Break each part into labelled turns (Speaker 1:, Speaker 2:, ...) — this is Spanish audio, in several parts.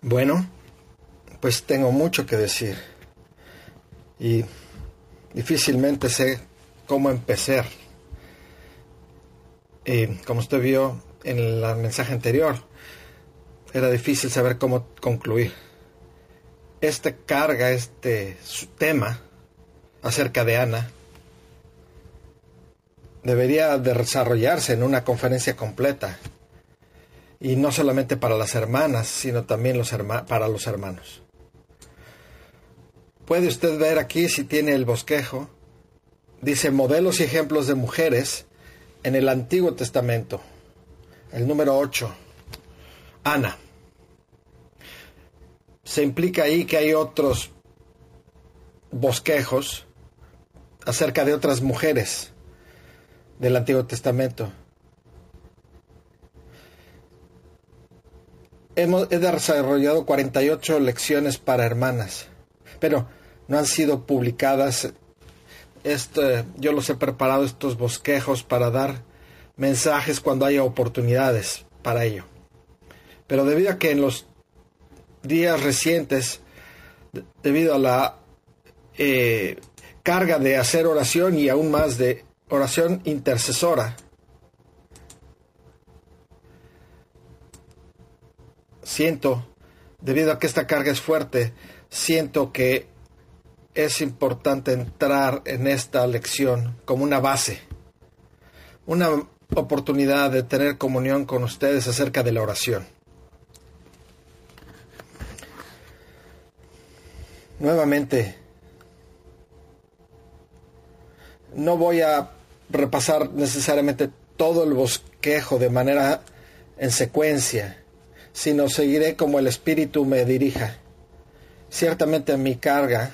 Speaker 1: Bueno, pues tengo mucho que decir y difícilmente sé cómo empezar. Como usted vio en el mensaje anterior, era difícil saber cómo concluir. Este tema acerca de Ana debería de desarrollarse en una conferencia completa, y no solamente para las hermanas, sino también para los hermanos. Puede usted ver aquí, si tiene el bosquejo, dice modelos y ejemplos de mujeres en el Antiguo Testamento. El número 8, Ana. Se implica ahí que hay otros bosquejos acerca de otras mujeres del Antiguo Testamento. He desarrollado 48 lecciones para hermanas, pero no han sido publicadas. Yo los he preparado, estos bosquejos, para dar mensajes cuando haya oportunidades para ello. Pero debido a que en los días recientes, debido a la carga de hacer oración y aún más de oración intercesora, debido a que esta carga es fuerte, siento que es importante entrar en esta lección como una base, una oportunidad de tener comunión con ustedes acerca de la oración. Nuevamente, no voy a repasar necesariamente todo el bosquejo de manera en secuencia, sino seguiré como el Espíritu me dirija. Ciertamente en mi carga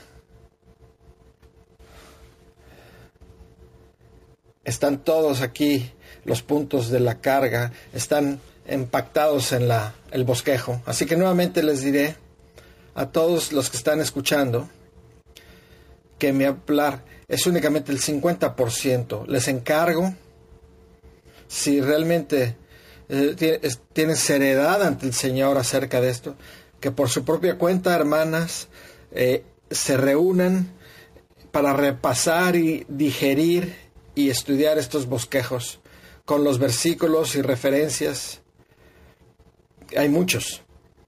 Speaker 1: están todos aquí, los puntos de la carga están impactados en el bosquejo. Así que nuevamente les diré a todos los que están escuchando que mi hablar es únicamente el 50%. Les encargo, si realmente tienen seriedad ante el Señor acerca de esto, que por su propia cuenta, hermanas, se reúnan para repasar y digerir y estudiar estos bosquejos con los versículos y referencias. Hay muchos.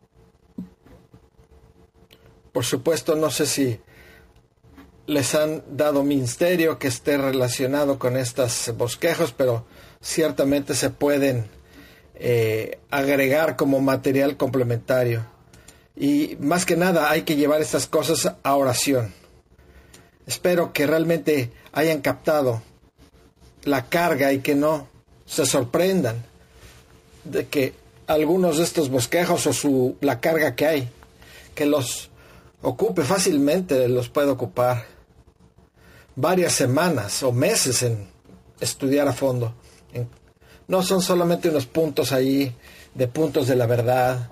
Speaker 1: Por supuesto, no sé si les han dado ministerio que esté relacionado con estos bosquejos, pero ciertamente se pueden agregar como material complementario. Y más que nada hay que llevar estas cosas a oración. Espero que realmente hayan captado la carga y que no se sorprendan de que algunos de estos bosquejos o la carga que hay, que los ocupe fácilmente, los puede ocupar varias semanas o meses en estudiar a fondo. No son solamente unos puntos ahí, de puntos de la verdad.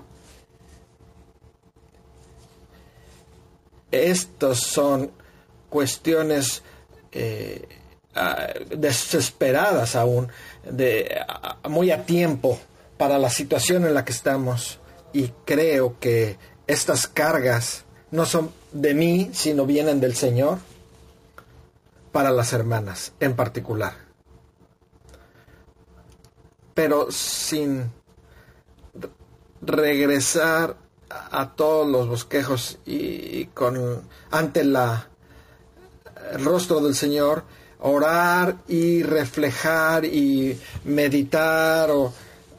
Speaker 1: Estos son cuestiones desesperadas aún, muy a tiempo para la situación en la que estamos. Y creo que estas cargas no son de mí, sino vienen del Señor para las hermanas en particular. Pero sin regresar a todos los bosquejos y ante el rostro del Señor, orar y reflejar y meditar o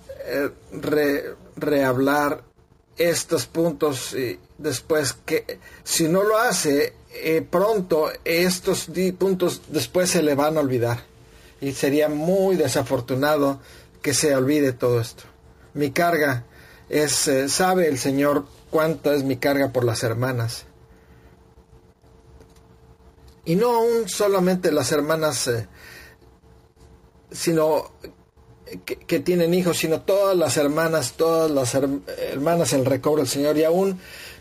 Speaker 1: rehablar estos puntos, y después que si no lo hace pronto, estos puntos después se le van a olvidar y sería muy desafortunado que se olvide todo esto. Mi carga es, sabe el Señor cuánto es mi carga por las hermanas, y no aún solamente las hermanas sino que tienen hijos, sino todas las hermanas, hermanas en el recobro del Señor, y aún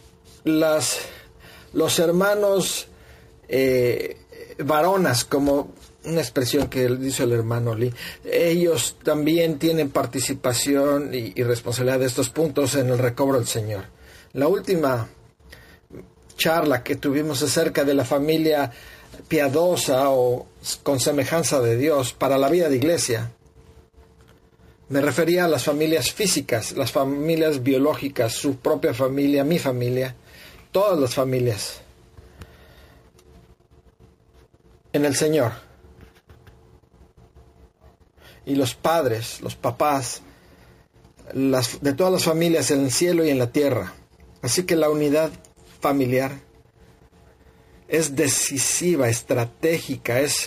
Speaker 1: los hermanos varonas, como una expresión que dice el hermano Lee, ellos también tienen participación y responsabilidad de estos puntos en el recobro del Señor. La última charla que tuvimos acerca de la familia piadosa o con semejanza de Dios para la vida de iglesia, me refería a las familias físicas, las familias biológicas, su propia familia, mi familia, todas las familias en el Señor. Y los padres, los papás, de todas las familias en el cielo y en la tierra. Así que la unidad familiar es decisiva, estratégica, es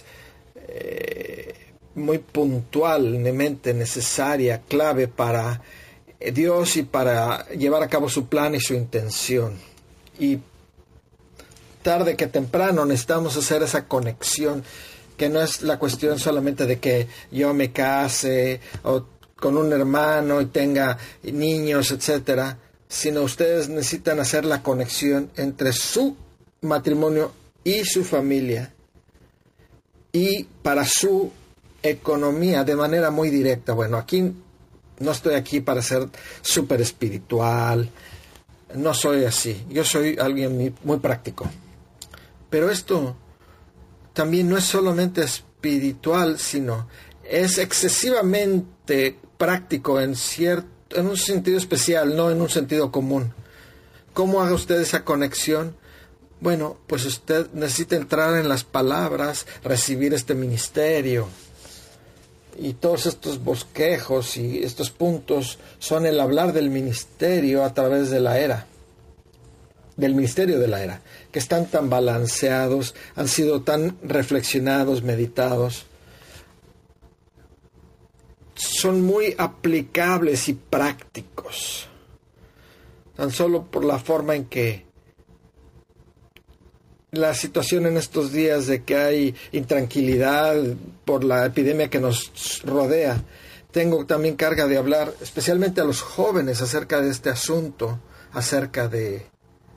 Speaker 1: muy puntualmente necesaria, clave para Dios y para llevar a cabo su plan y su intención. Y tarde que temprano necesitamos hacer esa conexión, que no es la cuestión solamente de que yo me case o con un hermano y tenga niños, etcétera, sino ustedes necesitan hacer la conexión entre su matrimonio y su familia y para su economía de manera muy directa. Bueno, aquí no estoy aquí para ser súper espiritual, no soy así, yo soy alguien muy práctico. Pero esto también no es solamente espiritual, sino es excesivamente práctico en un sentido especial, no en un sentido común. ¿Cómo haga usted esa conexión? Bueno, pues usted necesita entrar en las palabras, recibir este ministerio. Y todos estos bosquejos y estos puntos son el hablar del ministerio a través de la era. Del ministerio de la era, que están tan balanceados, han sido tan reflexionados, meditados. Son muy aplicables y prácticos. Tan solo por la forma en que la situación en estos días de que hay intranquilidad por la epidemia que nos rodea, tengo también carga de hablar especialmente a los jóvenes acerca de este asunto, acerca de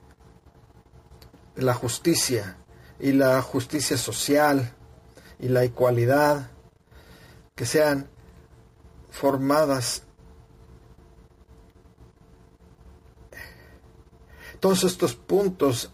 Speaker 1: la justicia y la justicia social y la igualdad, que sean formadas. Todos estos puntos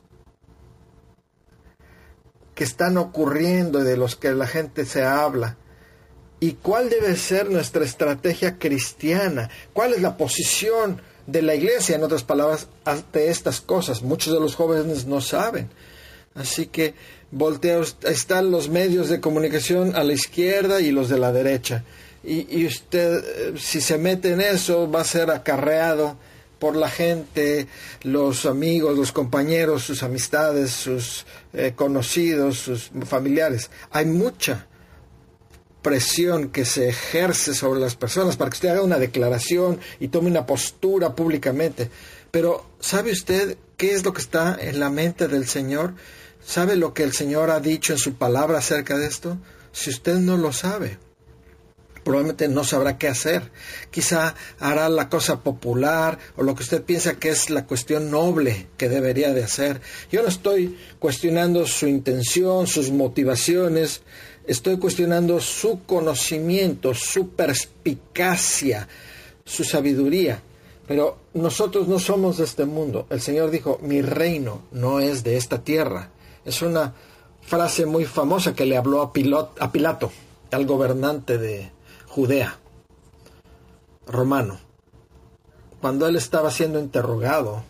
Speaker 1: que están ocurriendo y de los que la gente se habla. ¿Y cuál debe ser nuestra estrategia cristiana? ¿Cuál es la posición de la iglesia, en otras palabras, ante estas cosas? Muchos de los jóvenes no saben. Así que están los medios de comunicación a la izquierda y los de la derecha. Y usted, si se mete en eso, va a ser acarreado por la gente, los amigos, los compañeros, sus amistades, sus conocidos, sus familiares. Hay mucha presión que se ejerce sobre las personas para que usted haga una declaración y tome una postura públicamente. Pero ¿sabe usted qué es lo que está en la mente del Señor? ¿Sabe lo que el Señor ha dicho en su palabra acerca de esto? Si usted no lo sabe, probablemente no sabrá qué hacer. Quizá hará la cosa popular o lo que usted piensa que es la cuestión noble que debería de hacer. Yo no estoy cuestionando su intención, sus motivaciones. Estoy cuestionando su conocimiento, su perspicacia, su sabiduría. Pero nosotros no somos de este mundo. El Señor dijo, mi reino no es de esta tierra. Es una frase muy famosa que le habló a Pilato, al gobernante de Judea, romano. Cuando él estaba siendo interrogado,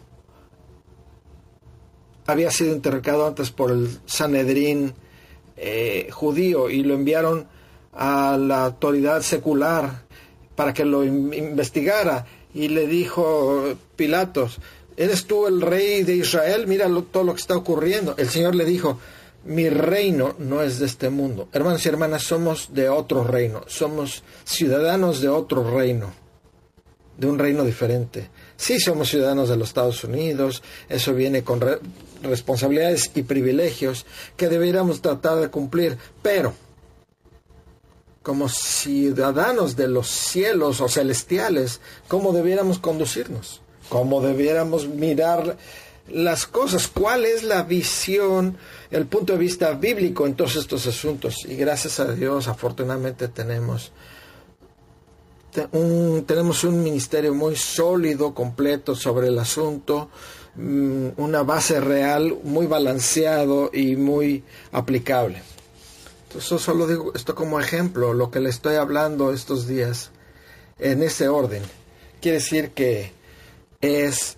Speaker 1: había sido interrogado antes por el Sanedrín judío y lo enviaron a la autoridad secular para que lo investigara, y le dijo Pilatos, ¿eres tú el rey de Israel? Mira todo lo que está ocurriendo. El Señor le dijo, mi reino no es de este mundo. Hermanos y hermanas, somos de otro reino, somos ciudadanos de otro reino, de un reino diferente. Sí, somos ciudadanos de los Estados Unidos, eso viene con responsabilidades y privilegios que deberíamos tratar de cumplir, pero como ciudadanos de los cielos o celestiales, ¿cómo debiéramos conducirnos? ¿Cómo debiéramos mirar las cosas? ¿Cuál es la visión, el punto de vista bíblico en todos estos asuntos? Y gracias a Dios, afortunadamente tenemos tenemos un ministerio muy sólido, completo sobre el asunto, una base real, muy balanceado y muy aplicable. Entonces, solo digo esto como ejemplo, lo que le estoy hablando estos días, en ese orden. Quiere decir que es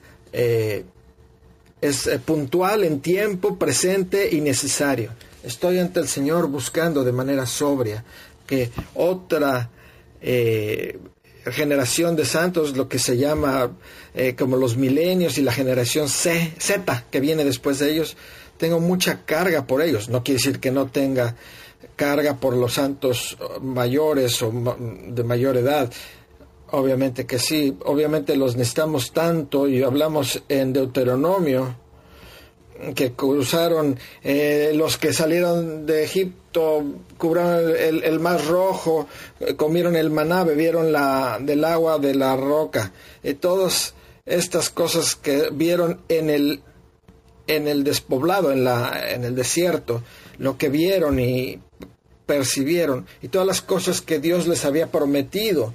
Speaker 1: puntual en tiempo, presente y necesario. Estoy ante el Señor buscando de manera sobria que otra generación de santos, lo que se llama como los milenios y la generación Z que viene después de ellos, tengo mucha carga por ellos. No quiere decir que no tenga carga por los santos mayores o de mayor edad. Obviamente que sí, obviamente los necesitamos tanto, y hablamos en Deuteronomio que cruzaron, los que salieron de Egipto, cubrieron el mar rojo, comieron el maná, bebieron del agua de la roca, todas estas cosas que vieron en el despoblado, en el desierto, lo que vieron y percibieron, y todas las cosas que Dios les había prometido.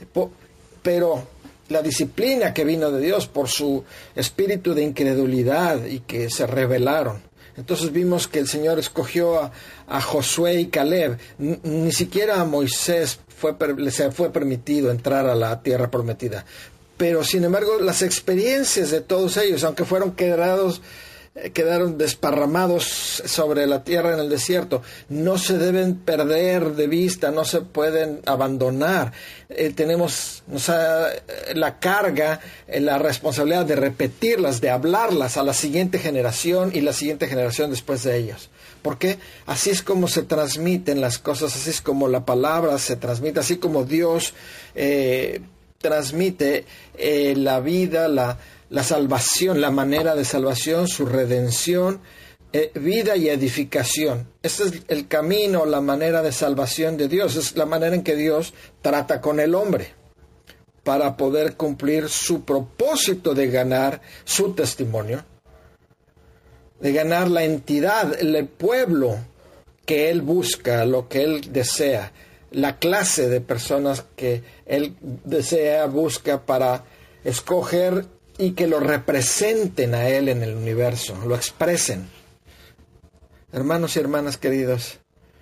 Speaker 1: Pero la disciplina que vino de Dios por su espíritu de incredulidad y que se rebelaron. Entonces vimos que el Señor escogió a Josué y Caleb. Ni siquiera a Moisés se fue permitido entrar a la tierra prometida. Pero sin embargo las experiencias de todos ellos, aunque quedaron desparramados sobre la tierra en el desierto, no se deben perder de vista, no se pueden abandonar. Tenemos la carga, la responsabilidad de repetirlas, de hablarlas a la siguiente generación y la siguiente generación después de ellos. Porque así es como se transmiten las cosas, así es como la palabra se transmite, así como Dios transmite la vida, la salvación, la manera de salvación, su redención, vida y edificación. Este es el camino, la manera de salvación de Dios. Es la manera en que Dios trata con el hombre para poder cumplir su propósito de ganar su testimonio, de ganar la entidad, el pueblo que Él busca, lo que Él desea, la clase de personas que Él desea, busca para escoger y que lo representen a Él en el universo, lo expresen. Hermanos y hermanas queridos,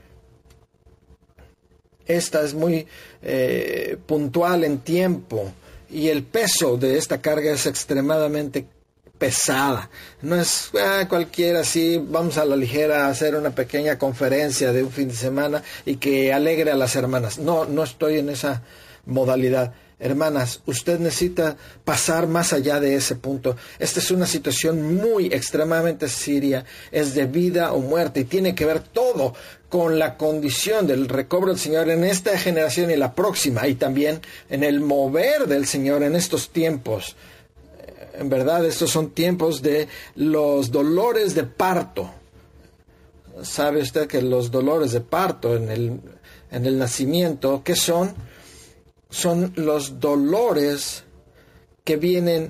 Speaker 1: esta es muy puntual en tiempo, y el peso de esta carga es extremadamente pesada. No es cualquiera así, vamos a la ligera a hacer una pequeña conferencia de un fin de semana y que alegre a las hermanas. No estoy en esa modalidad. Hermanas, usted necesita pasar más allá de ese punto. Esta es una situación muy extremadamente seria, es de vida o muerte, y tiene que ver todo con la condición del recobro del Señor en esta generación y la próxima, y también en el mover del Señor en estos tiempos. En verdad, estos son tiempos de los dolores de parto. ¿Sabe usted que los dolores de parto en el nacimiento, qué son? Son los dolores que vienen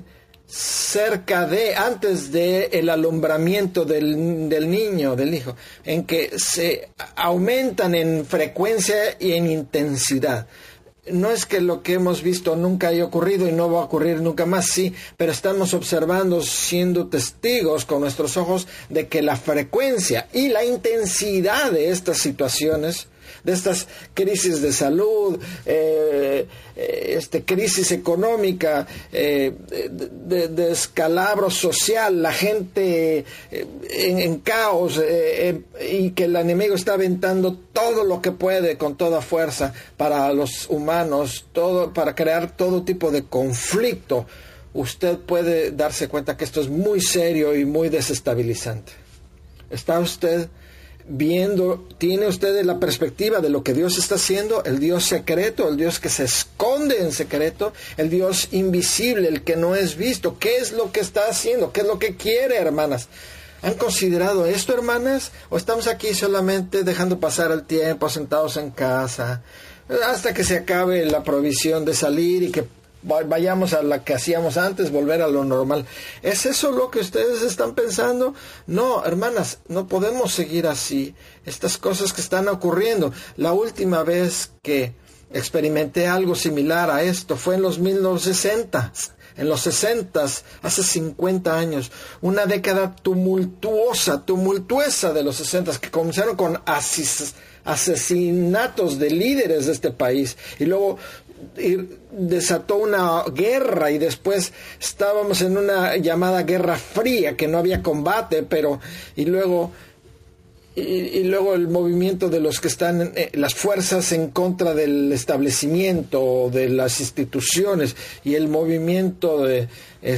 Speaker 1: antes del alumbramiento del niño, del hijo, en que se aumentan en frecuencia y en intensidad. No es que lo que hemos visto nunca haya ocurrido y no va a ocurrir nunca más, sí, pero estamos observando, siendo testigos con nuestros ojos, de que la frecuencia y la intensidad de estas situaciones, de estas crisis de salud, crisis económica, de descalabro social, la gente en caos, y que el enemigo está aventando todo lo que puede con toda fuerza para los humanos, para crear todo tipo de conflicto. Usted puede darse cuenta que esto es muy serio y muy desestabilizante. ¿Está usted viendo, tiene usted la perspectiva de lo que Dios está haciendo? El Dios secreto, el Dios que se esconde en secreto, el Dios invisible, el que no es visto. ¿Qué es lo que está haciendo? ¿Qué es lo que quiere, hermanas? ¿Han considerado esto, hermanas? ¿O estamos aquí solamente dejando pasar el tiempo, sentados en casa, hasta que se acabe la provisión de salir y que vayamos a la que hacíamos antes, volver a lo normal? ¿Es eso lo que ustedes están pensando? No, hermanas, no podemos seguir así. Estas cosas que están ocurriendo. La última vez que experimenté algo similar a esto. Fue en los 1960, en los 60, hace 50 años. Una década tumultuosa de los 60, que comenzaron con asesinatos de líderes de este país. Y luego desató una guerra, y después estábamos en una llamada Guerra Fría, que no había combate, pero y luego el movimiento de los que están, las fuerzas en contra del establecimiento, de las instituciones, y el movimiento de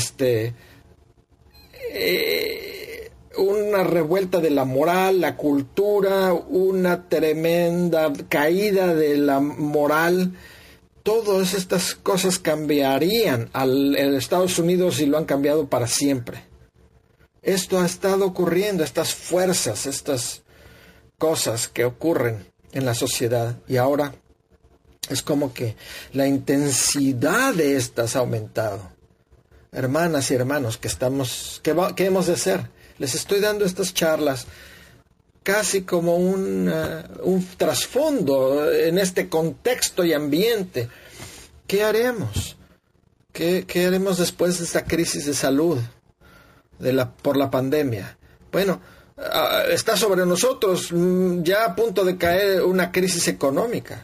Speaker 1: una revuelta de la moral, la cultura, una tremenda caída de la moral. Todas estas cosas cambiarían en Estados Unidos, y lo han cambiado para siempre. Esto ha estado ocurriendo, estas fuerzas, estas cosas que ocurren en la sociedad, y ahora es como que la intensidad de estas ha aumentado. Hermanas y hermanos, ¿qué hemos de hacer? Les estoy dando estas charlas casi como un trasfondo en este contexto y ambiente. ¿Qué haremos? ¿Qué haremos después de esta crisis de salud por la pandemia? Bueno, está sobre nosotros ya a punto de caer una crisis económica.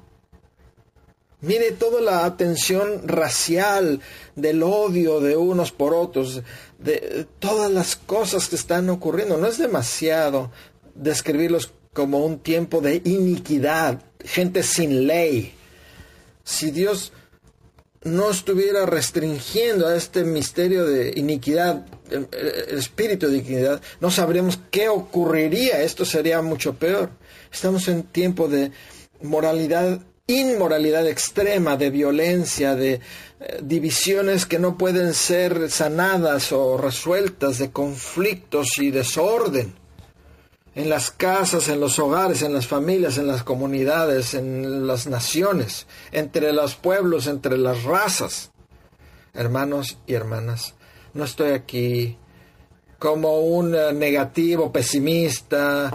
Speaker 1: Mire toda la atención racial, del odio de unos por otros, de todas las cosas que están ocurriendo. No es demasiado describirlos como un tiempo de iniquidad, gente sin ley. Si Dios no estuviera restringiendo a este misterio de iniquidad, el espíritu de iniquidad, no sabríamos qué ocurriría. Esto sería mucho peor. Estamos en tiempo de inmoralidad extrema, de violencia, de divisiones que no pueden ser sanadas o resueltas, de conflictos y desorden en las casas, en los hogares, en las familias, en las comunidades, en las naciones, entre los pueblos, entre las razas. Hermanos y hermanas, no estoy aquí como un negativo, pesimista,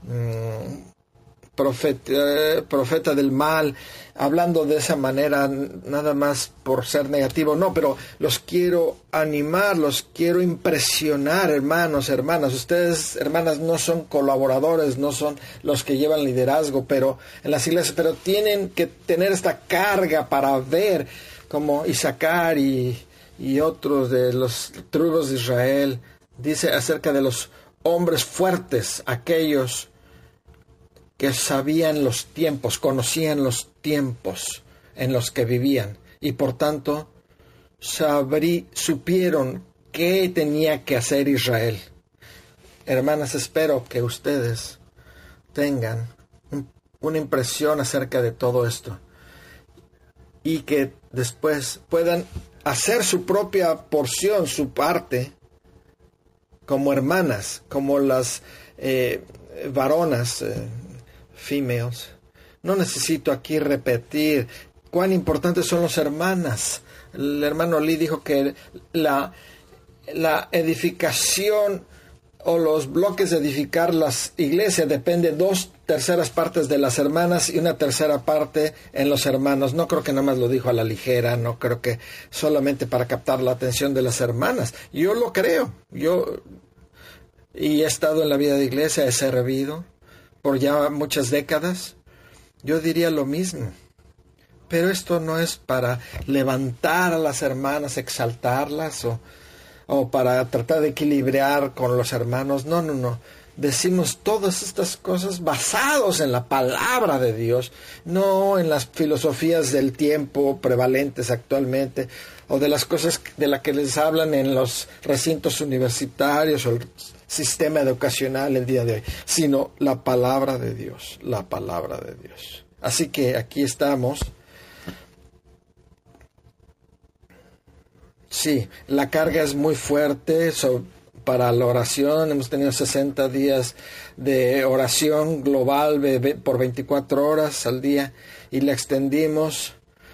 Speaker 1: profeta del mal, hablando de esa manera nada más por ser negativo. No, pero los quiero animar, los quiero impresionar, hermanos, hermanas. Ustedes, hermanas, no son colaboradores, no son los que llevan liderazgo, pero en las iglesias, pero tienen que tener esta carga para ver como Isaacar y otros de los tribus de Israel. Dice acerca de los hombres fuertes, aquellos que sabían los tiempos, conocían los tiempos en los que vivían, y por tanto supieron qué tenía que hacer Israel. Hermanas, espero que ustedes tengan una impresión acerca de todo esto, y que después puedan hacer su propia porción, su parte, como hermanas, como las varonas, females. No necesito aquí repetir cuán importantes son las hermanas. El hermano Lee dijo que la edificación o los bloques de edificar las iglesias depende 2/3 partes de las hermanas y 1/3 parte en los hermanos. No creo que nada más lo dijo a la ligera, no creo que solamente para captar la atención de las hermanas. Yo lo creo. Y he estado en la vida de iglesia, he servido por ya muchas décadas. Yo diría lo mismo. Pero esto no es para levantar a las hermanas, exaltarlas o para tratar de equilibrar con los hermanos. No. Decimos todas estas cosas basados en la palabra de Dios, no en las filosofías del tiempo prevalentes actualmente, o de las cosas de las que les hablan en los recintos universitarios o el sistema educacional el día de hoy, sino la palabra de Dios, la palabra de Dios. Así que aquí estamos. Sí, la carga es muy fuerte para la oración. Hemos tenido 60 días de oración global por 24 horas al día, y la extendimos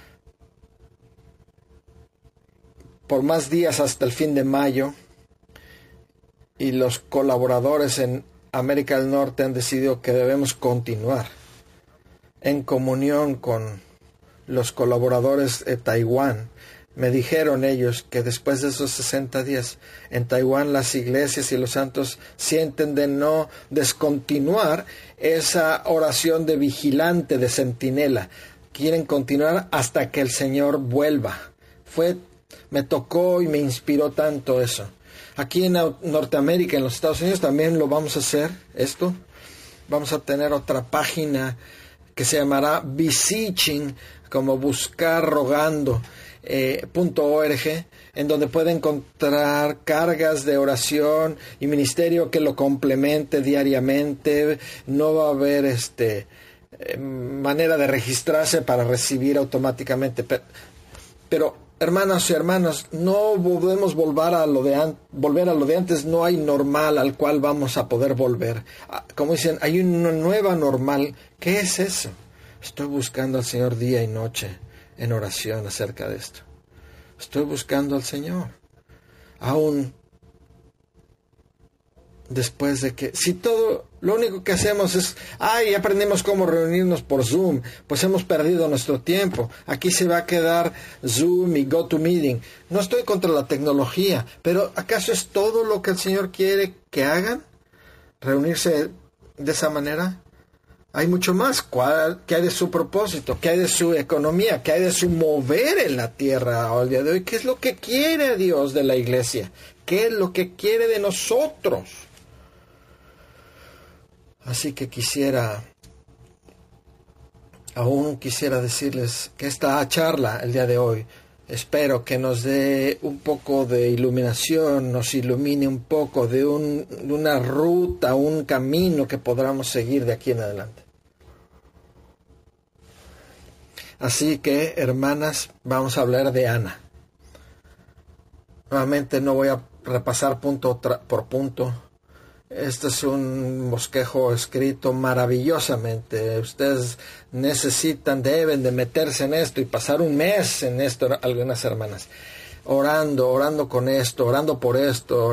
Speaker 1: por más días hasta el fin de mayo. Y los colaboradores en América del Norte han decidido que debemos continuar en comunión con los colaboradores de Taiwán, me dijeron ellos que después de esos 60 días en Taiwán las iglesias y los santos sienten de no descontinuar esa oración de vigilante, de centinela. Quieren continuar hasta que el Señor vuelva. Me tocó y me inspiró tanto eso. Aquí en Norteamérica, en los Estados Unidos, también lo vamos a hacer esto. Vamos a tener otra página que se llamará Beseeching, como buscar rogando. .org, en donde puede encontrar cargas de oración y ministerio que lo complemente diariamente. No va a haber manera de registrarse para recibir automáticamente, pero hermanas y hermanos, no podemos volver a lo de antes. No hay normal al cual vamos a poder volver. Como dicen, hay una nueva normal. ¿Qué es eso? Estoy buscando al Señor día y noche en oración acerca de esto. Estoy buscando al Señor. Aún después de que, si todo, lo único que hacemos es, aprendimos cómo reunirnos por Zoom, pues hemos perdido nuestro tiempo. Aquí se va a quedar Zoom y GoToMeeting. No estoy contra la tecnología, pero ¿acaso es todo lo que el Señor quiere que hagan? ¿Reunirse de esa manera? Hay mucho más. ¿Qué hay de su propósito? ¿Qué hay de su economía? ¿Qué hay de su mover en la tierra al día de hoy? ¿Qué es lo que quiere Dios de la iglesia? ¿Qué es lo que quiere de nosotros? Así que quisiera decirles que esta charla el día de hoy, espero que nos dé un poco de iluminación, nos ilumine un poco de una ruta, un camino que podamos seguir de aquí en adelante. Así que, hermanas, vamos a hablar de Ana. Nuevamente no voy a repasar punto por punto. Este es un bosquejo escrito maravillosamente. Ustedes deben de meterse en esto y pasar un mes en esto, algunas hermanas. Orando con esto, orando por esto,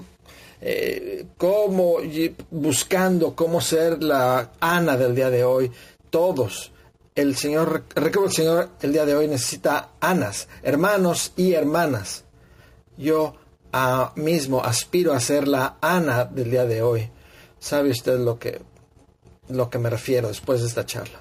Speaker 1: buscando cómo ser la Ana del día de hoy. Todos. El Señor el día de hoy necesita Anas, hermanos y hermanas. Yo mismo aspiro a ser la Ana del día de hoy. ¿Sabe usted lo que me refiero después de esta charla?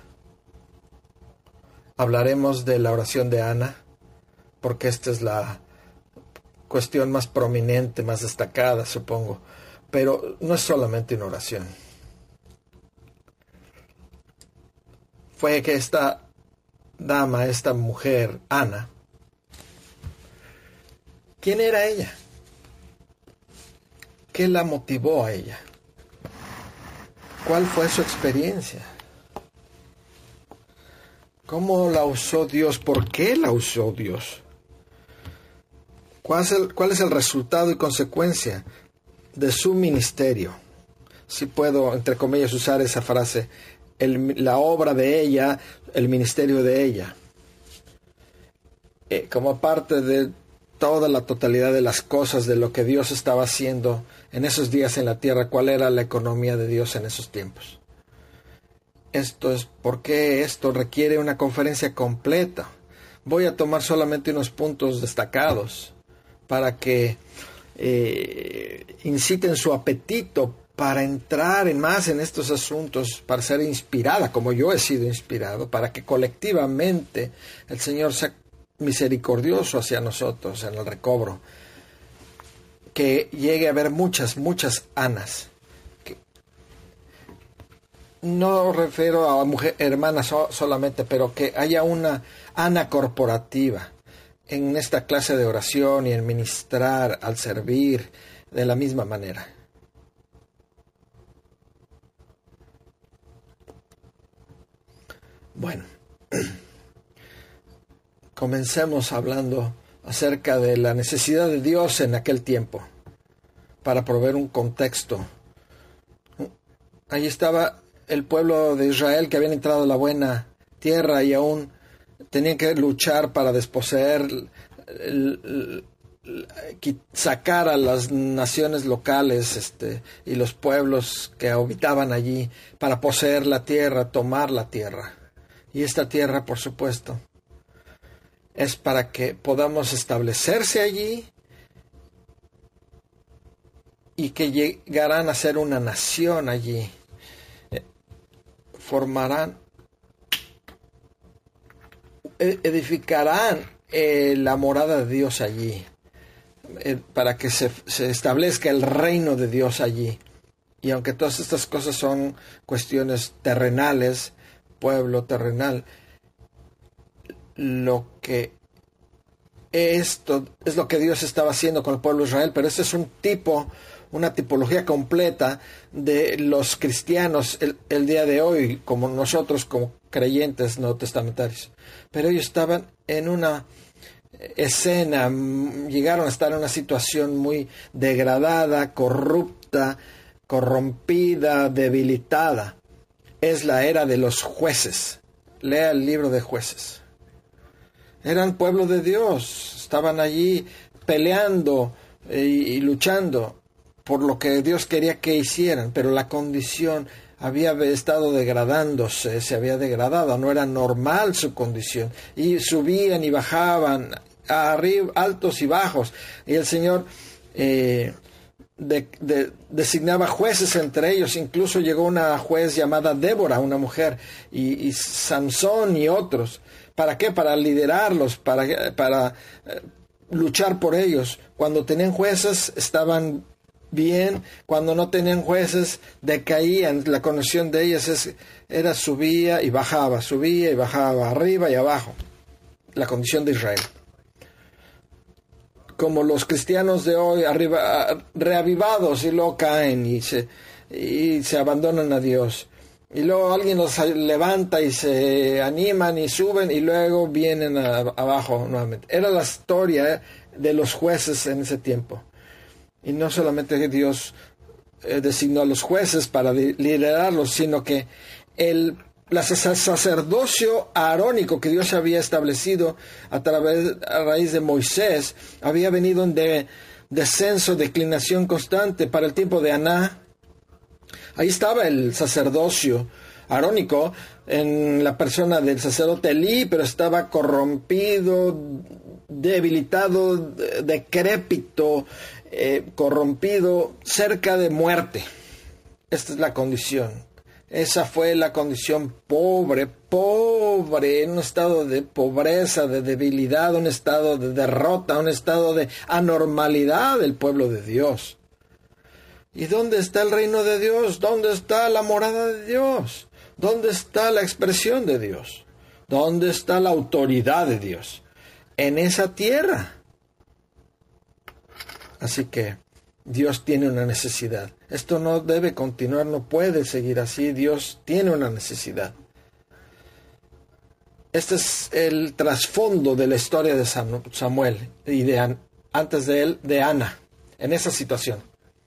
Speaker 1: Hablaremos de la oración de Ana, porque esta es la cuestión más prominente, más destacada, supongo. Pero no es solamente una oración. Fue que esta dama, esta mujer, Ana, ¿quién era ella? ¿Qué la motivó a ella? ¿Cuál fue su experiencia? ¿Cómo la usó Dios? ¿Por qué la usó Dios? ¿Cuál es el resultado y consecuencia de su ministerio? Si puedo, entre comillas, usar esa frase, la obra de ella, el ministerio de ella. Como parte de toda la totalidad de las cosas, de lo que Dios estaba haciendo en esos días en la tierra, cuál era la economía de Dios en esos tiempos. Esto es porque esto requiere una conferencia completa. Voy a tomar solamente unos puntos destacados para que inciten su apetito para entrar más en estos asuntos, para ser inspirada, como yo he sido inspirado, para que colectivamente el Señor sea misericordioso hacia nosotros en el recobro, que llegue a haber muchas Anas. No refiero a hermanas solamente, pero que haya una Ana corporativa en esta clase de oración y en ministrar, al servir de la misma manera. Bueno, comencemos hablando acerca de la necesidad de Dios en aquel tiempo, para proveer un contexto. Ahí estaba el pueblo de Israel que habían entrado a la buena tierra y aún tenían que luchar para desposeer, sacar a las naciones locales y los pueblos que habitaban allí para poseer la tierra, tomar la tierra. Y esta tierra, por supuesto, es para que podamos establecerse allí y que llegarán a ser una nación allí. Formarán, edificarán la morada de Dios allí, para que se establezca el reino de Dios allí. Y aunque todas estas cosas son cuestiones terrenales, pueblo terrenal, lo que esto es lo que Dios estaba haciendo con el pueblo de Israel, pero este es una tipología completa de los cristianos el día de hoy, como nosotros como creyentes no testamentarios. Pero ellos estaban en una escena, llegaron a estar en una situación muy degradada, corrupta, corrompida, debilitada. Es la era de los jueces. Lea el libro de Jueces. Eran pueblo de Dios, estaban allí peleando y luchando por lo que Dios quería que hicieran, pero la condición había estado degradándose, se había degradado, no era normal su condición, y subían y bajaban, arriba, altos y bajos, y el Señor designaba jueces entre ellos. Incluso llegó una juez llamada Débora, una mujer, y Sansón y otros. ¿Para qué? Para liderarlos, para luchar por ellos. Cuando tenían jueces estaban bien, cuando no tenían jueces decaían. La condición de ellas era subía y bajaba, arriba y abajo. La condición de Israel. Como los cristianos de hoy, reavivados, y luego caen y se abandonan a Dios. Y luego alguien los levanta y se animan y suben y luego vienen abajo nuevamente. Era la historia de los jueces en ese tiempo. Y no solamente Dios designó a los jueces para liderarlos, sino que el sacerdocio arónico que Dios había establecido a raíz de Moisés había venido en descenso, declinación constante para el tiempo de Aná. Ahí estaba el sacerdocio arónico en la persona del sacerdote Elí, pero estaba corrompido, debilitado, decrépito, corrompido, cerca de muerte. Esta es la condición. Esa fue la condición pobre, en un estado de pobreza, de debilidad, un estado de derrota, un estado de anormalidad del pueblo de Dios. ¿Y dónde está el reino de Dios? ¿Dónde está la morada de Dios? ¿Dónde está la expresión de Dios? ¿Dónde está la autoridad de Dios? En esa tierra. Así que Dios tiene una necesidad. Esto no debe continuar, no puede seguir así. Dios tiene una necesidad. Este es el trasfondo de la historia de Samuel y antes de él, de Ana, en esa situación.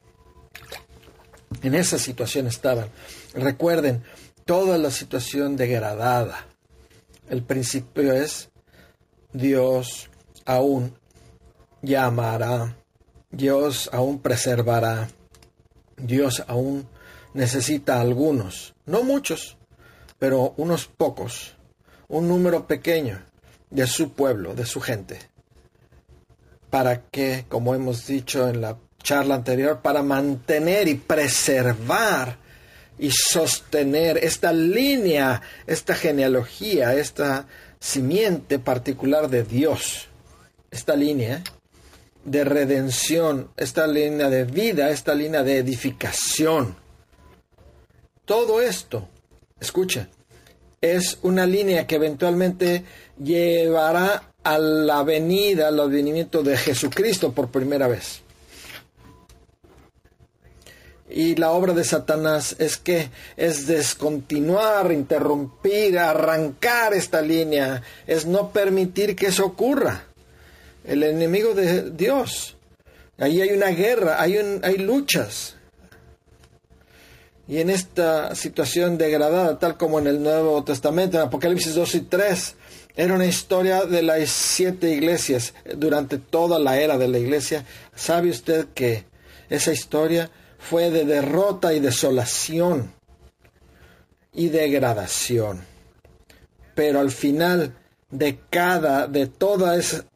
Speaker 1: En esa situación estaban. Recuerden, toda la situación degradada. El principio es: Dios aún llamará, Dios aún preservará, Dios aún necesita a algunos, no muchos, pero unos pocos, un número pequeño de su pueblo, de su gente, para que, como hemos dicho en la charla anterior, para mantener y preservar y sostener esta línea, esta genealogía, esta simiente particular de Dios, esta línea de redención, esta línea de vida, esta línea de edificación. Todo esto, escucha, es una línea que eventualmente llevará a la venida, al advenimiento de Jesucristo por primera vez. Y la obra de Satanás es descontinuar, interrumpir, arrancar esta línea, es no permitir que eso ocurra. El enemigo de Dios. Ahí hay una guerra, hay luchas. Y en esta situación degradada, tal como en el Nuevo Testamento, en Apocalipsis 2 y 3, era una historia de las 7 iglesias durante toda la era de la iglesia. ¿Sabe usted que esa historia fue de derrota y desolación y degradación? Pero al final de toda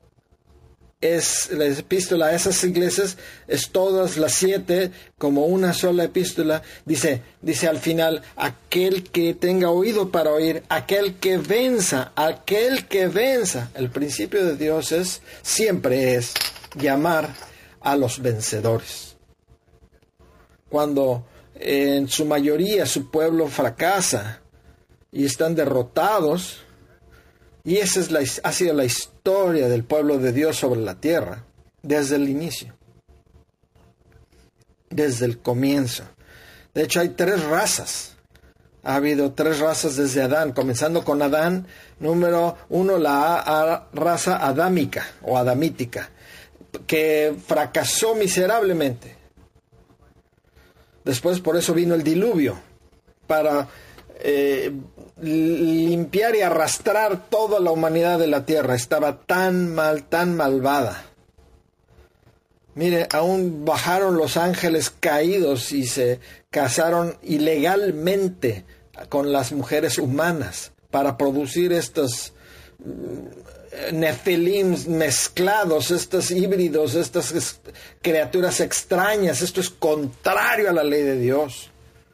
Speaker 1: la epístola a esas iglesias, es todas las 7 como una sola epístola. Dice al final, aquel que tenga oído para oír, aquel que venza. El principio de Dios siempre es llamar a los vencedores. Cuando en su mayoría su pueblo fracasa y están derrotados, y esa ha sido la historia del pueblo de Dios sobre la tierra, desde el inicio, desde el comienzo. De hecho, hay 3 razas. Ha habido 3 razas desde Adán, comenzando con Adán. Número 1, la raza adámica o adamítica, que fracasó miserablemente. Después, por eso vino el diluvio, para limpiar y arrastrar toda la humanidad de la tierra. Estaba tan mal, tan malvada. Mire, aún bajaron los ángeles caídos y se casaron ilegalmente con las mujeres humanas para producir estos nefilims mezclados, estos híbridos, estas criaturas extrañas. Esto es contrario a la ley de Dios.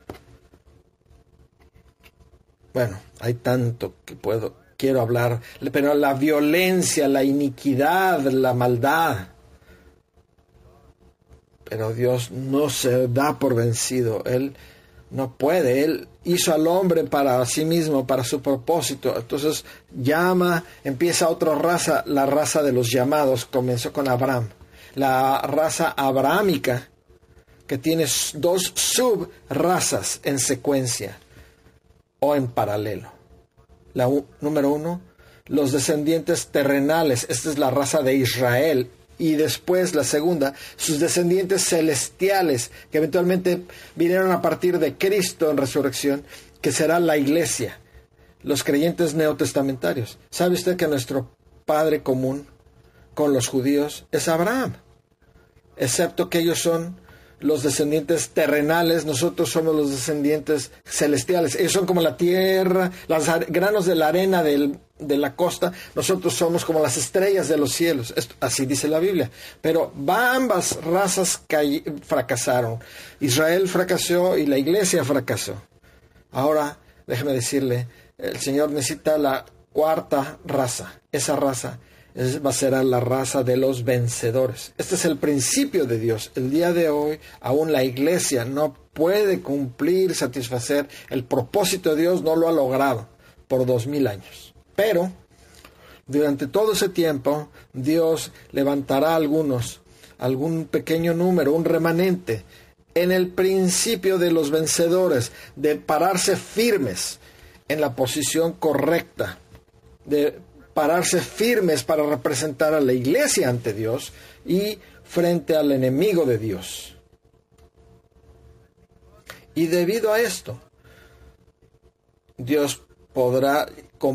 Speaker 1: Bueno, hay tanto que quiero hablar, pero la violencia, la iniquidad, la maldad. Pero Dios no se da por vencido. Él no puede. Él hizo al hombre para sí mismo, para su propósito. Entonces empieza otra raza, la raza de los llamados. Comenzó con Abraham. La raza abrahámica, que tiene 2 subrazas en secuencia o en paralelo. Número 1, los descendientes terrenales. Esta es la raza de Israel. Y después la segunda, sus descendientes celestiales, que eventualmente vinieron a partir de Cristo en resurrección, que será la iglesia, los creyentes neotestamentarios. ¿Sabe usted que nuestro padre común con los judíos es Abraham? Excepto que ellos son los descendientes terrenales, nosotros somos los descendientes celestiales. Ellos son como la tierra, los granos de la arena de la costa. Nosotros somos como las estrellas de los cielos. Así dice la Biblia. Pero ambas razas fracasaron. Israel fracasó y la iglesia fracasó. Ahora, déjeme decirle, el Señor necesita la 4ª raza. Esa raza va a ser la raza de los vencedores. Este es el principio de Dios. El día de hoy, aún la iglesia no puede satisfacer el propósito de Dios, no lo ha logrado por 2000 años. Pero, durante todo ese tiempo, Dios levantará algún pequeño número, un remanente, en el principio de los vencedores, de pararse firmes en la posición correcta, de pararse firmes para representar a la iglesia ante Dios y frente al enemigo de Dios. Y debido a esto, Dios podrá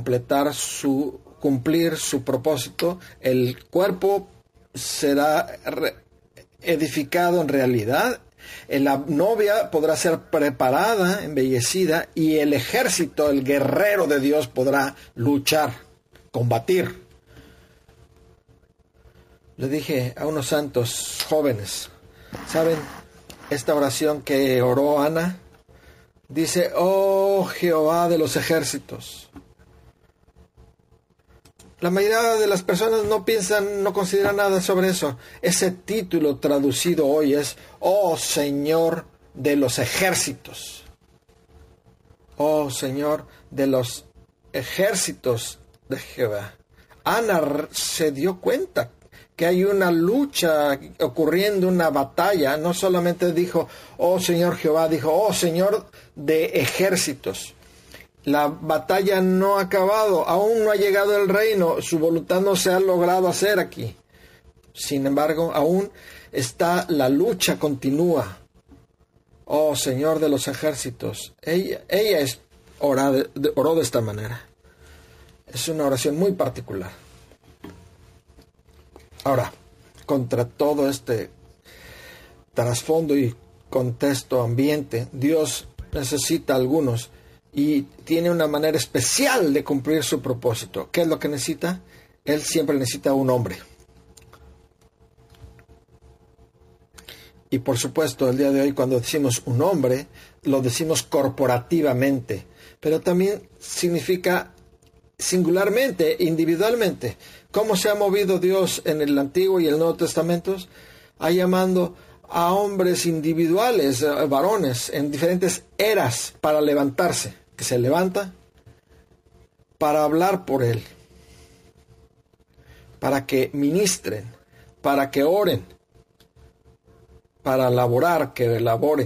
Speaker 1: cumplir su propósito. El cuerpo será edificado en realidad. La novia podrá ser preparada, embellecida, y el ejército, el guerrero de Dios, podrá luchar, combatir. Le dije a unos santos jóvenes, ¿saben esta oración que oró Ana? Dice: oh Jehová de los ejércitos. La mayoría de las personas no consideran nada sobre eso. Ese título traducido hoy es: oh Señor de los ejércitos. Oh Señor de los ejércitos de Jehová. Ana se dio cuenta que hay una lucha ocurriendo, una batalla. No solamente dijo, oh Señor Jehová, dijo, oh Señor de ejércitos. La batalla no ha acabado, aún no ha llegado el reino, su voluntad no se ha logrado hacer aquí. Sin embargo, aún está la lucha, continúa. Oh Señor de los ejércitos. Ella oró de esta manera. Es una oración muy particular. Ahora, contra todo este trasfondo y contexto ambiente, Dios necesita a algunos y tiene una manera especial de cumplir su propósito. ¿Qué es lo que necesita? Él siempre necesita un hombre. Y por supuesto, el día de hoy, cuando decimos un hombre, lo decimos corporativamente, pero también significa singularmente, individualmente. ¿Cómo se ha movido Dios en el Antiguo y el Nuevo Testamentos? Ha llamado a hombres individuales, varones, en diferentes eras para levantarse, que se levanta para hablar por Él, para que ministren, para que oren, para laborar, que elaboren,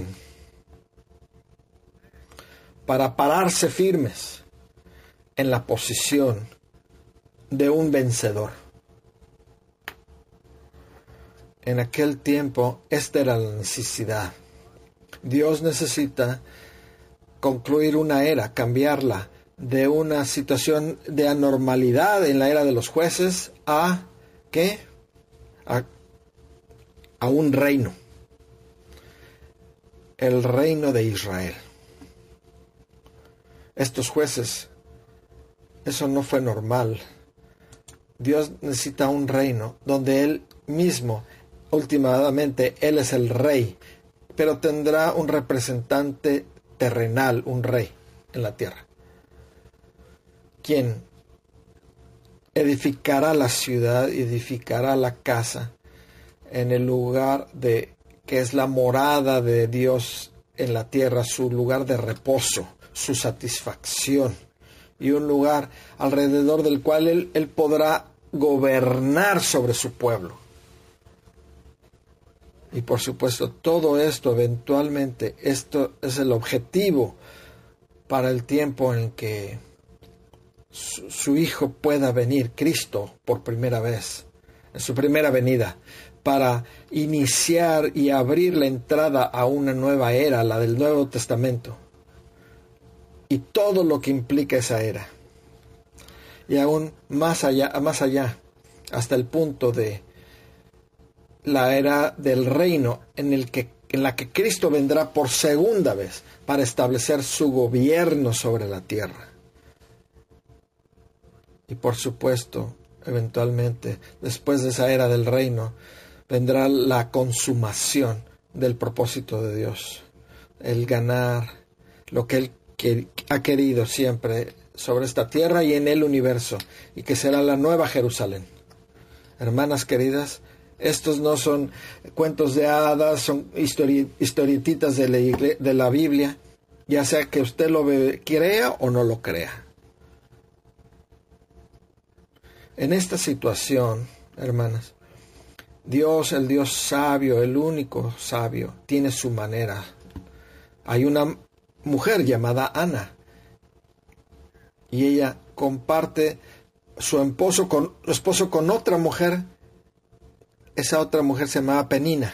Speaker 1: para pararse firmes en la posición de un vencedor. En aquel tiempo, esta era la necesidad. Dios necesita concluir una era, cambiarla de una situación de anormalidad en la era de los jueces a ¿qué? A un reino. El reino de Israel. Estos jueces, eso no fue normal. Dios necesita un reino donde Él mismo, últimamente, Él es el rey, pero tendrá un representante terrenal, un rey en la tierra, quien edificará la ciudad, edificará la casa en el lugar de que es la morada de Dios en la tierra, su lugar de reposo, su satisfacción, y un lugar alrededor del cual Él podrá gobernar sobre su pueblo. Y por supuesto, todo esto eventualmente, esto es el objetivo para el tiempo en que su Hijo pueda venir, Cristo, por primera vez, en su primera venida, para iniciar y abrir la entrada a una nueva era, la del Nuevo Testamento, y todo lo que implica esa era. Y aún más allá, hasta el punto de la era del reino en la que Cristo vendrá por segunda vez para establecer su gobierno sobre la tierra. Y por supuesto, eventualmente, después de esa era del reino, vendrá la consumación del propósito de Dios, el ganar lo que Él ha querido siempre sobre esta tierra y en el universo, y que será la nueva Jerusalén. Hermanas queridas, estos no son cuentos de hadas, son historietitas de la Biblia, ya sea que usted lo crea o no lo crea. En esta situación, hermanas, Dios, el Dios sabio, el único sabio, tiene su manera. Hay una mujer llamada Ana, y ella comparte su esposo con otra mujer. Esa otra mujer se llamaba Penina.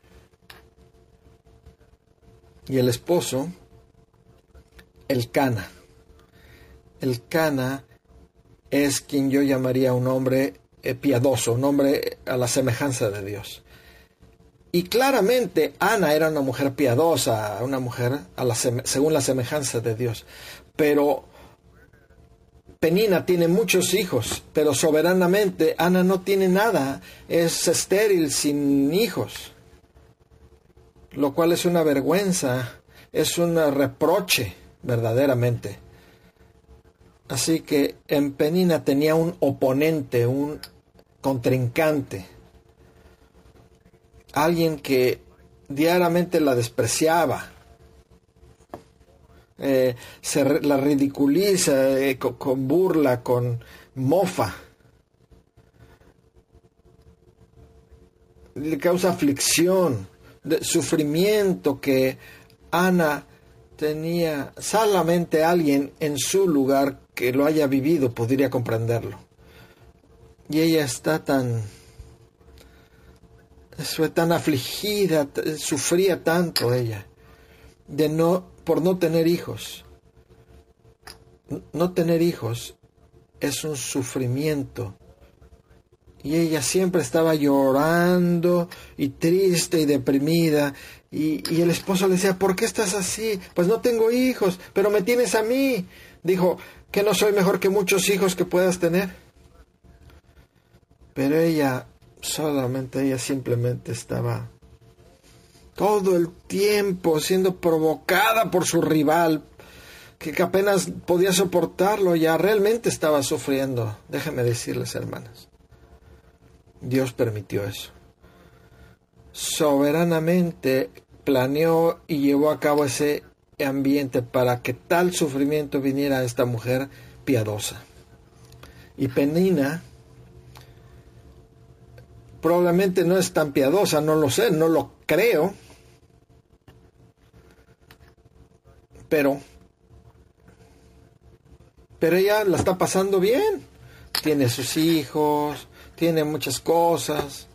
Speaker 1: Y el esposo, Elcana. Elcana es quien yo llamaría un hombre piadoso, un hombre a la semejanza de Dios. Y claramente Ana era una mujer piadosa, una mujer según la semejanza de Dios. Pero Penina tiene muchos hijos, pero soberanamente Ana no tiene nada, es estéril, sin hijos, lo cual es una vergüenza, es un reproche verdaderamente. Así que en Penina tenía un oponente, un contrincante, alguien que diariamente la despreciaba, la ridiculiza con burla, con mofa, le causa aflicción, sufrimiento que Ana tenía. Solamente alguien en su lugar que lo haya vivido podría comprenderlo. Y ella fue tan afligida, sufría tanto ella, por no tener hijos. No tener hijos es un sufrimiento Y ella siempre estaba llorando y triste y deprimida. Y el esposo le decía, ¿por qué estás así? Pues no tengo hijos, pero me tienes a mí. Dijo, ¿que no soy mejor que muchos hijos que puedas tener? Pero ella simplemente estaba todo el tiempo siendo provocada por su rival, que apenas podía soportarlo, ya realmente estaba sufriendo. Déjenme decirles, hermanas, Dios permitió eso. Soberanamente planeó y llevó a cabo ese ambiente para que tal sufrimiento viniera a esta mujer piadosa. Y Penina probablemente no es tan piadosa, no lo sé, no lo creo, pero ella la está pasando bien, tiene sus hijos, tiene muchas cosas,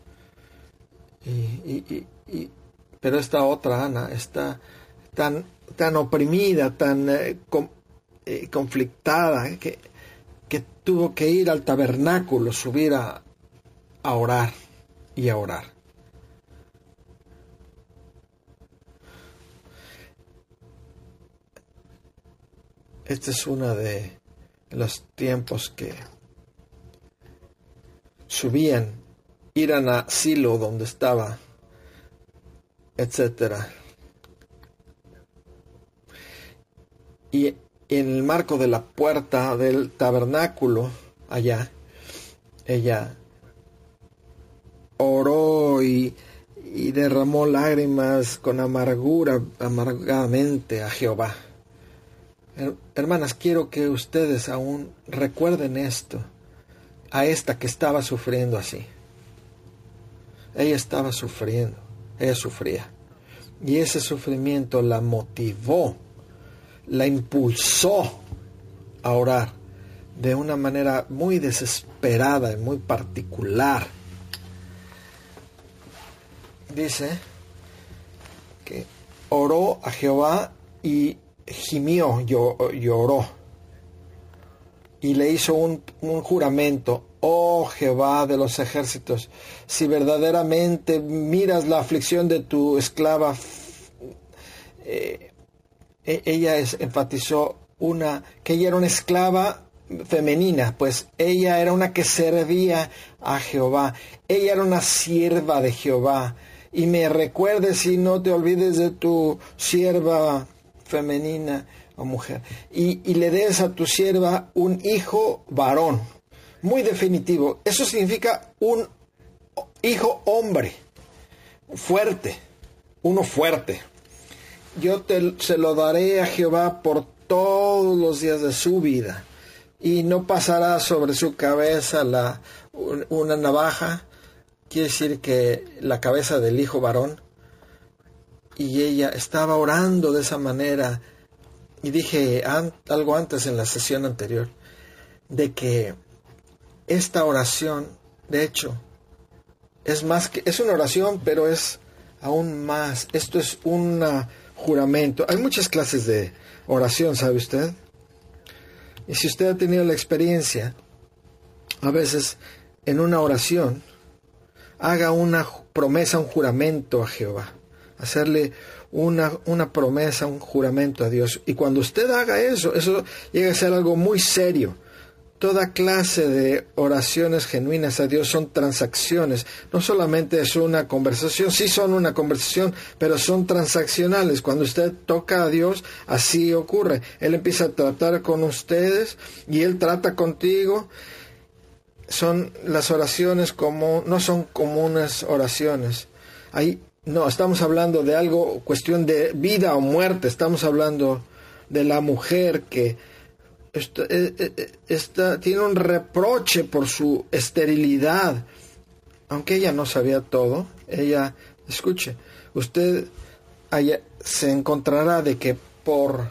Speaker 1: pero esta otra Ana está tan oprimida, tan conflictada, que tuvo que ir al tabernáculo, subir a orar y a orar. Este es uno de los tiempos que subían, iban a Silo donde estaba, etcétera. Y en el marco de la puerta del tabernáculo, allá, ella oró y derramó lágrimas con amargadamente a Jehová. Hermanas, quiero que ustedes aún recuerden esto, a esta que estaba sufriendo así. Ella estaba sufriendo, ella sufría. Y ese sufrimiento la motivó, la impulsó a orar de una manera muy desesperada y muy particular. Dice que oró a Jehová y gimió, lloró, y le hizo un juramento: oh Jehová de los ejércitos, si verdaderamente miras la aflicción de tu esclava. Ella enfatizó que ella era una esclava femenina, pues ella era una que servía a Jehová, ella era una sierva de Jehová. Y me recuerdes y no te olvides de tu sierva femenina o mujer, y le des a tu sierva un hijo varón. Muy definitivo. Eso significa un hijo hombre, fuerte, uno fuerte. Yo se lo daré a Jehová por todos los días de su vida, y no pasará sobre su cabeza una navaja. Quiere decir que la cabeza del hijo varón. Y ella estaba orando de esa manera. Y dije algo antes en la sesión anterior, de que esta oración, de hecho, es una oración, pero es aún más. Esto es un juramento. Hay muchas clases de oración, ¿sabe usted? Y si usted ha tenido la experiencia, a veces en una oración, haga una promesa, un juramento a Jehová. Hacerle una promesa, un juramento a Dios. Y cuando usted haga eso llega a ser algo muy serio. Toda clase de oraciones genuinas a Dios son transacciones. No solamente es una conversación, sí son una conversación, pero son transaccionales. Cuando usted toca a Dios, así ocurre. Él empieza a tratar con ustedes y Él trata contigo. Las oraciones no son comunes oraciones. No, estamos hablando de algo, cuestión de vida o muerte. Estamos hablando de la mujer que tiene un reproche por su esterilidad. Aunque ella no sabía todo, escuche, usted se encontrará de que por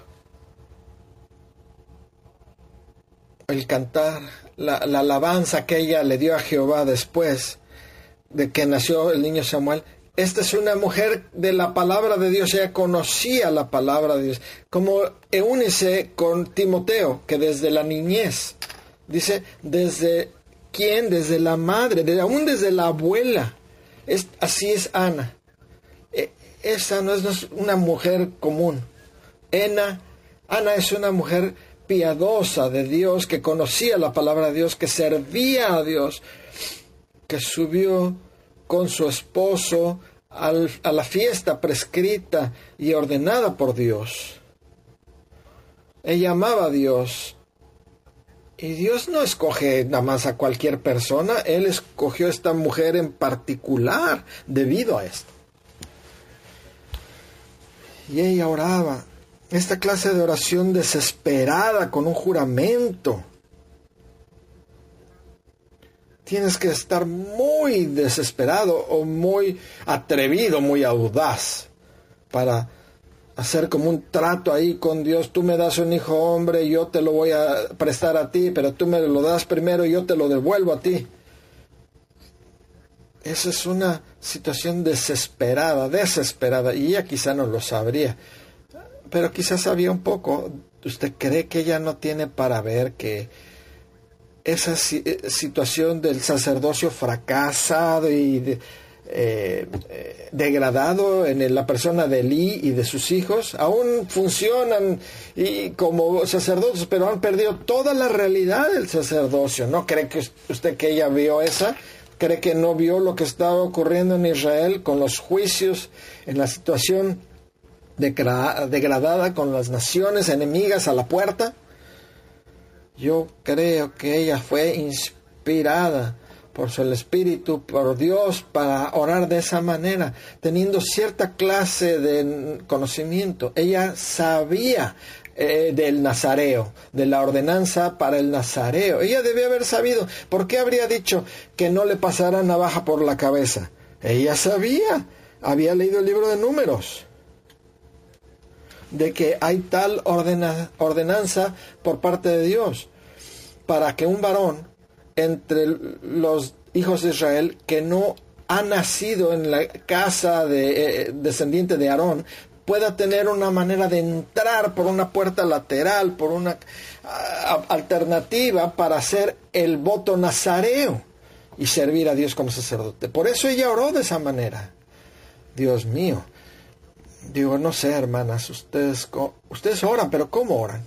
Speaker 1: el cantar, la alabanza que ella le dio a Jehová después de que nació el niño Samuel, esta es una mujer de la palabra de Dios. Ella conocía la palabra de Dios. Como únese con Timoteo, que desde la niñez, dice, desde quién, desde la madre, aún desde la abuela. Así es Ana. Esa no es una mujer común. Ana es una mujer piadosa de Dios, que conocía la palabra de Dios, que servía a Dios, que subió con su esposo a la fiesta prescrita y ordenada por Dios. Ella amaba a Dios. Y Dios no escoge nada más a cualquier persona. Él escogió a esta mujer en particular debido a esto. Y ella oraba. Esta clase de oración desesperada con un juramento. Tienes que estar muy desesperado o muy atrevido, muy audaz para hacer como un trato ahí con Dios. Tú me das un hijo hombre, yo te lo voy a prestar a ti, pero tú me lo das primero y yo te lo devuelvo a ti. Esa es una situación desesperada, y ella quizá no lo sabría, pero quizás sabía un poco. ¿Usted cree que ella no tiene para ver que esa situación del sacerdocio fracasado y degradado en la persona de Elí y de sus hijos, aún funcionan y como sacerdotes, pero han perdido toda la realidad del sacerdocio? ¿No cree que usted que ella vio esa? ¿Cree que no vio lo que estaba ocurriendo en Israel con los juicios, en la situación degradada, con las naciones enemigas a la puerta? Yo creo que ella fue inspirada por el Espíritu, por Dios, para orar de esa manera, teniendo cierta clase de conocimiento. Ella sabía del nazareo, de la ordenanza para el nazareo. Ella debía haber sabido. ¿Por qué habría dicho que no le pasara navaja por la cabeza? Ella sabía, había leído el libro de Números, de que hay tal ordenanza por parte de Dios para que un varón entre los hijos de Israel que no ha nacido en la casa descendiente de Aarón pueda tener una manera de entrar por una puerta lateral, por una alternativa para hacer el voto nazareo y servir a Dios como sacerdote. Por eso ella oró de esa manera. Dios mío. Digo, no sé, hermanas, ustedes oran, pero ¿cómo oran?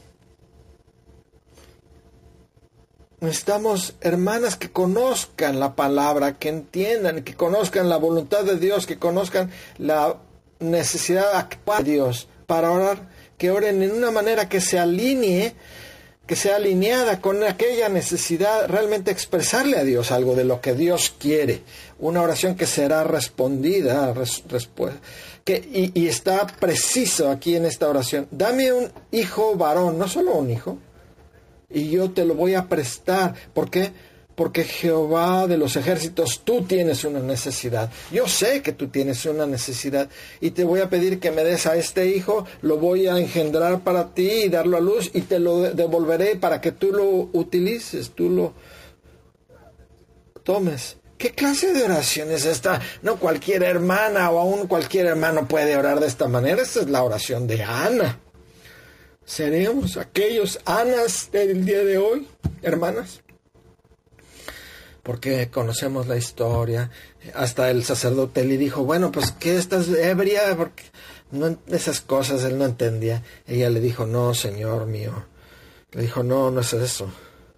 Speaker 1: Necesitamos hermanas que conozcan la palabra, que entiendan, que conozcan la voluntad de Dios, que conozcan la necesidad actual de Dios para orar, que oren en una manera que se alinee, que sea alineada con aquella necesidad, realmente expresarle a Dios algo de lo que Dios quiere. Una oración que será respondida, y está preciso aquí en esta oración. Dame un hijo varón, no solo un hijo, y yo te lo voy a prestar. ¿Por qué? Porque Jehová de los ejércitos, tú tienes una necesidad. Yo sé que tú tienes una necesidad y te voy a pedir que me des a este hijo, lo voy a engendrar para ti y darlo a luz y te lo devolveré para que tú lo utilices, tú lo tomes. ¿Qué clase de oración es esta? No cualquier hermana o aún cualquier hermano puede orar de esta manera. Esta es la oración de Ana. ¿Seremos aquellos Anas del día de hoy, hermanas? Porque conocemos la historia. Hasta el sacerdote le dijo, bueno, pues ¿qué estás ebria? Porque no, esas cosas él no entendía. Ella le dijo, no, Señor mío. Le dijo, no es eso.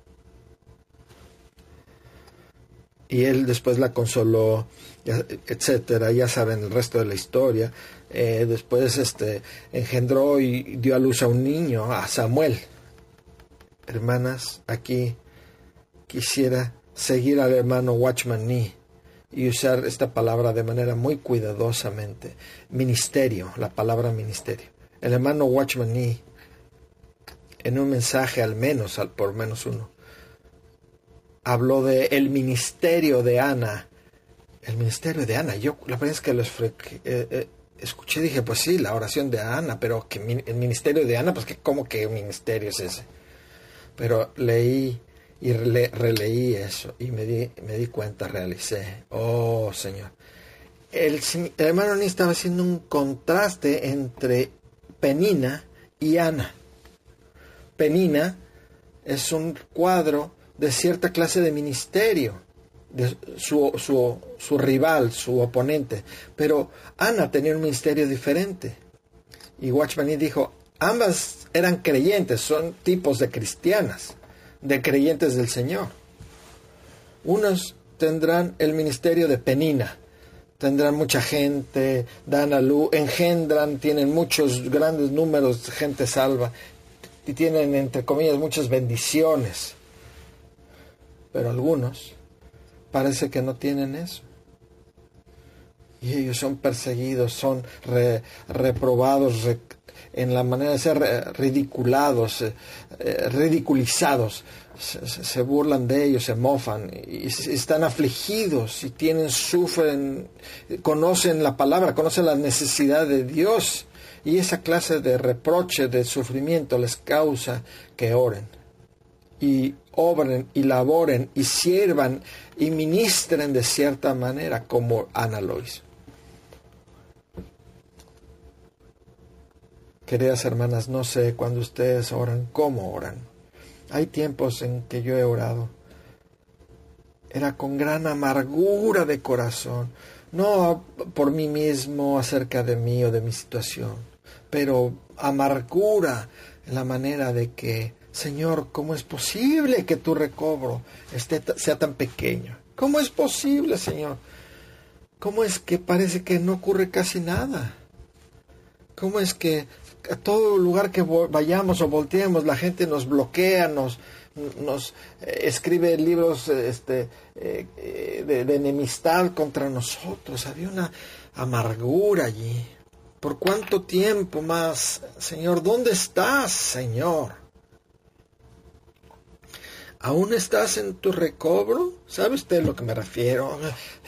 Speaker 1: Y él después la consoló, etcétera. Ya saben el resto de la historia. Después engendró y dio a luz a un niño, a Samuel. Hermanas, aquí quisiera seguir al hermano Watchman Nee y usar esta palabra de manera muy cuidadosamente. Ministerio, la palabra ministerio. El hermano Watchman Nee, en un mensaje por menos uno, habló de el ministerio de Ana. El ministerio de Ana. Yo la verdad es que lo escuché y dije, pues sí, la oración de Ana, pero que el ministerio de Ana, pues que ¿cómo que ministerio es ese? Pero leí y releí eso y me di cuenta, realicé, oh Señor. El hermano ni estaba haciendo un contraste entre Penina y Ana. Penina es un cuadro de cierta clase de ministerio, de su rival, su oponente. Pero Ana tenía un ministerio diferente. Y Watchman Nee dijo, ambas eran creyentes, son tipos de cristianas, de creyentes del Señor. Unos tendrán el ministerio de Penina, tendrán mucha gente, dan a luz, engendran, tienen muchos grandes números de gente salva y tienen, entre comillas, muchas bendiciones. Pero algunos parece que no tienen eso. Y ellos son perseguidos, son reprobados en la manera de ser ridiculados, ridiculizados. Se burlan de ellos, se mofan y están afligidos y sufren, conocen la palabra, conocen la necesidad de Dios, y esa clase de reproche, de sufrimiento les causa que oren y obren y laboren y sirvan y ministren de cierta manera como Ana lo hizo. Queridas hermanas, no sé cuando ustedes oran, cómo oran. Hay tiempos en que yo he orado. Era con gran amargura de corazón. No por mí mismo, acerca de mí o de mi situación. Pero amargura en la manera de que, Señor, ¿cómo es posible que tu recobro sea tan pequeño? ¿Cómo es posible, Señor? ¿Cómo es que parece que no ocurre casi nada? ¿Cómo es que a todo lugar que vayamos o volteemos, la gente nos bloquea, nos escribe libros de enemistad contra nosotros? Había una amargura allí. ¿Por cuánto tiempo más, Señor? ¿Dónde estás, Señor? ¿Aún estás en tu recobro? ¿Sabe usted a lo que me refiero?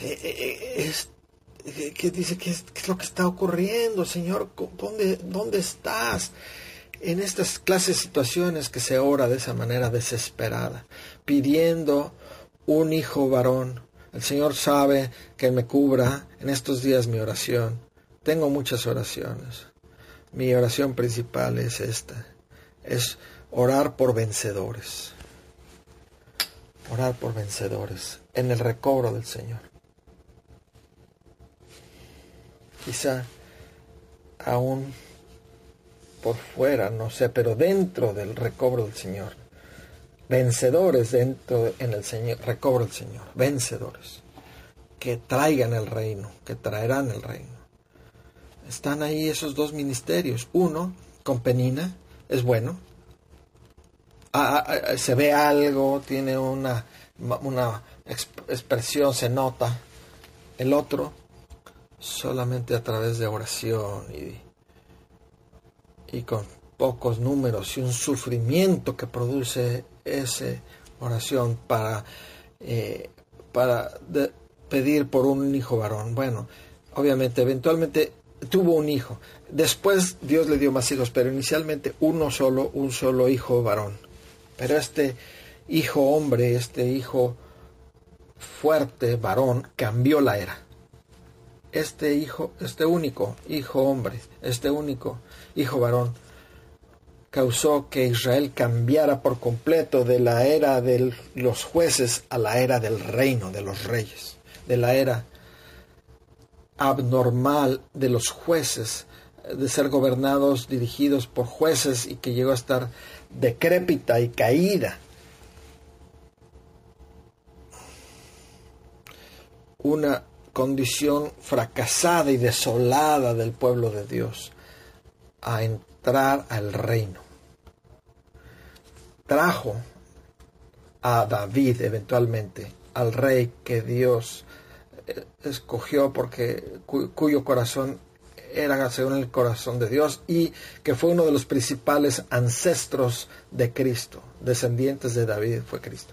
Speaker 1: ¿Qué dice? ¿Qué es lo que está ocurriendo, Señor? ¿Dónde estás? En estas clases de situaciones que se ora de esa manera desesperada, pidiendo un hijo varón. El Señor sabe que me cubra en estos días mi oración. Tengo muchas oraciones. Mi oración principal es esta. Es orar por vencedores. Orar por vencedores en el recobro del Señor. Quizá aún por fuera, no sé, pero dentro del recobro del Señor. Vencedores en el Señor, recobro del Señor. Vencedores. Que traigan el reino, que traerán el reino. Están ahí esos dos ministerios. Uno, con Penina, es bueno. Se ve algo, tiene una expresión, se nota. El otro, solamente a través de oración y con pocos números y un sufrimiento que produce esa oración para pedir por un hijo varón. Bueno, obviamente, eventualmente tuvo un hijo. Después Dios le dio más hijos, pero inicialmente un solo hijo varón. Pero este hijo hombre, este hijo fuerte, varón, cambió la era. Este único hijo hombre, este único hijo varón, causó que Israel cambiara por completo de la era de los jueces a la era del reino de los reyes, de la era abnormal de los jueces, de ser gobernados, dirigidos por jueces, y que llegó a estar decrépita y caída. Una condición fracasada y desolada del pueblo de Dios a entrar al reino. Trajo a David eventualmente, al rey que Dios escogió porque cuyo corazón era según el corazón de Dios, y que fue uno de los principales ancestros de Cristo, descendientes de David fue Cristo.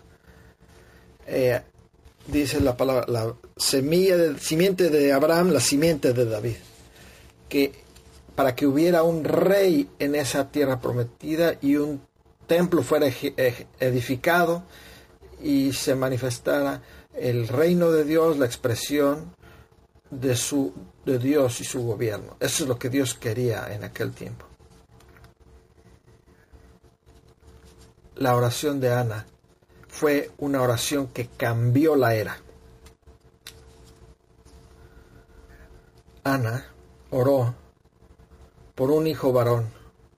Speaker 1: Dice la palabra, la simiente de Abraham, la simiente de David, que para que hubiera un rey en esa tierra prometida y un templo fuera edificado y se manifestara el reino de Dios, la expresión de Dios y su gobierno. Eso es lo que Dios quería en aquel tiempo. La oración de Ana fue una oración que cambió la era. Ana oró por un hijo varón,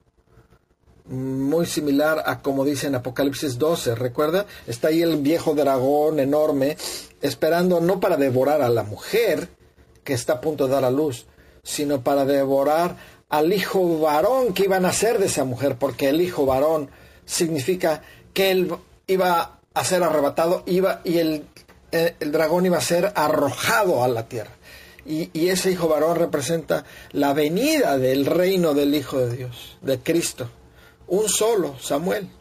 Speaker 1: muy similar a como dice en Apocalipsis 12, ¿recuerda? Está ahí el viejo dragón enorme, esperando no para devorar a la mujer que está a punto de dar a luz, sino para devorar al hijo varón que iba a nacer de esa mujer, porque el hijo varón significa que él iba a ser arrebatado, y el dragón iba a ser arrojado a la tierra. Y ese hijo varón representa la venida del reino del Hijo de Dios, de Cristo. Un solo, Samuel.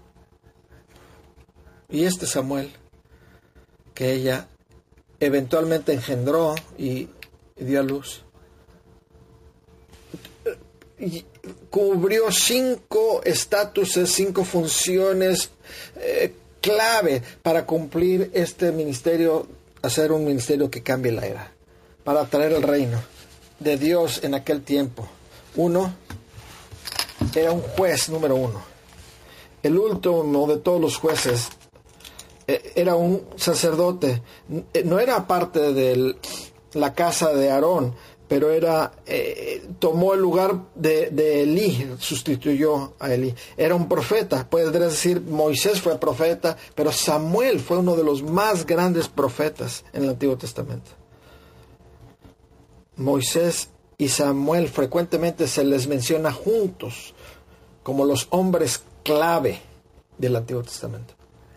Speaker 1: Y este Samuel, que ella eventualmente engendró y dio a luz, y cubrió 5 estatuses, 5 funciones clave para cumplir este ministerio, hacer un ministerio que cambie la era, para traer el reino de Dios en aquel tiempo. Uno, era un juez número 1. El último de todos los jueces era un sacerdote. No era parte de la casa de Aarón, pero tomó el lugar de Elí, sustituyó a Elí. Era un profeta, puedes decir Moisés fue profeta, pero Samuel fue uno de los más grandes profetas en el Antiguo Testamento. Moisés y Samuel frecuentemente se les menciona juntos como los hombres clave del Antiguo Testamento.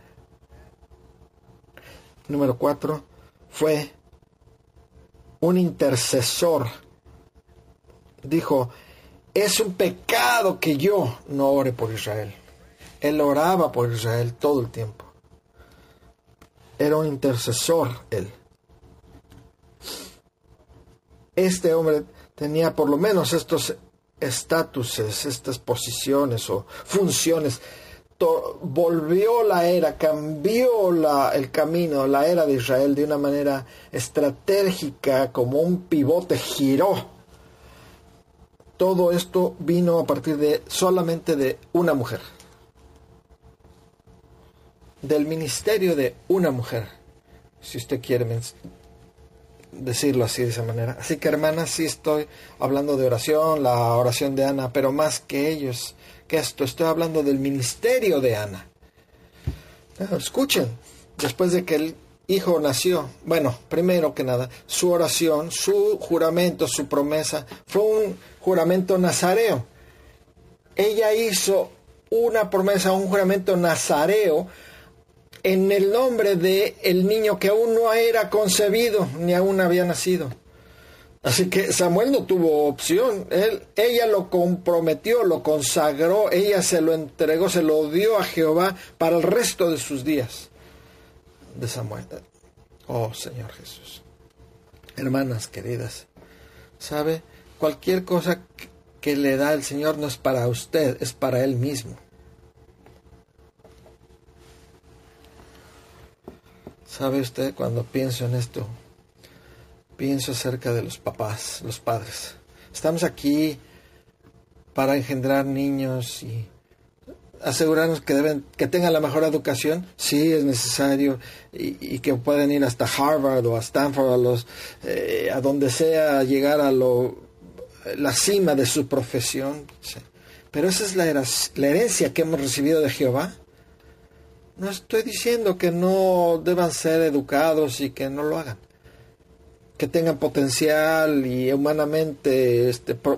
Speaker 1: Número 4, fue un intercesor. Dijo, es un pecado que yo no ore por Israel. Él oraba por Israel todo el tiempo. Era un intercesor él. Este hombre tenía por lo menos estos estatuses, estas posiciones o funciones. Volvió la era, cambió el camino, la era de Israel de una manera estratégica, como un pivote, giró. Todo esto vino a partir solamente de una mujer, del ministerio de una mujer, si usted quiere decirlo así, de esa manera. Así que, hermanas, sí estoy hablando de oración, la oración de Ana, pero más que ellos, que esto, estoy hablando del ministerio de Ana. Escuchen, después de que el hijo nació, bueno, primero que nada, su oración, su juramento, su promesa, fue un juramento nazareo. Ella hizo una promesa, un juramento nazareo, en el nombre de el niño que aún no era concebido, ni aún había nacido. Así que Samuel no tuvo opción. Ella lo comprometió, lo consagró, ella se lo entregó, se lo dio a Jehová para el resto de sus días. De Samuel. Oh, Señor Jesús. Hermanas queridas, ¿sabe? Cualquier cosa que le da el Señor no es para usted, es para Él mismo. ¿Sabe usted? Cuando pienso en esto, pienso acerca de los papás, los padres. Estamos aquí para engendrar niños y asegurarnos que tengan la mejor educación. Sí, es necesario, y que puedan ir hasta Harvard o a Stanford, a donde sea, llegar a la cima de su profesión. Sí. Pero esa es la herencia que hemos recibido de Jehová. No estoy diciendo que no deban ser educados y que no lo hagan, que tengan potencial y humanamente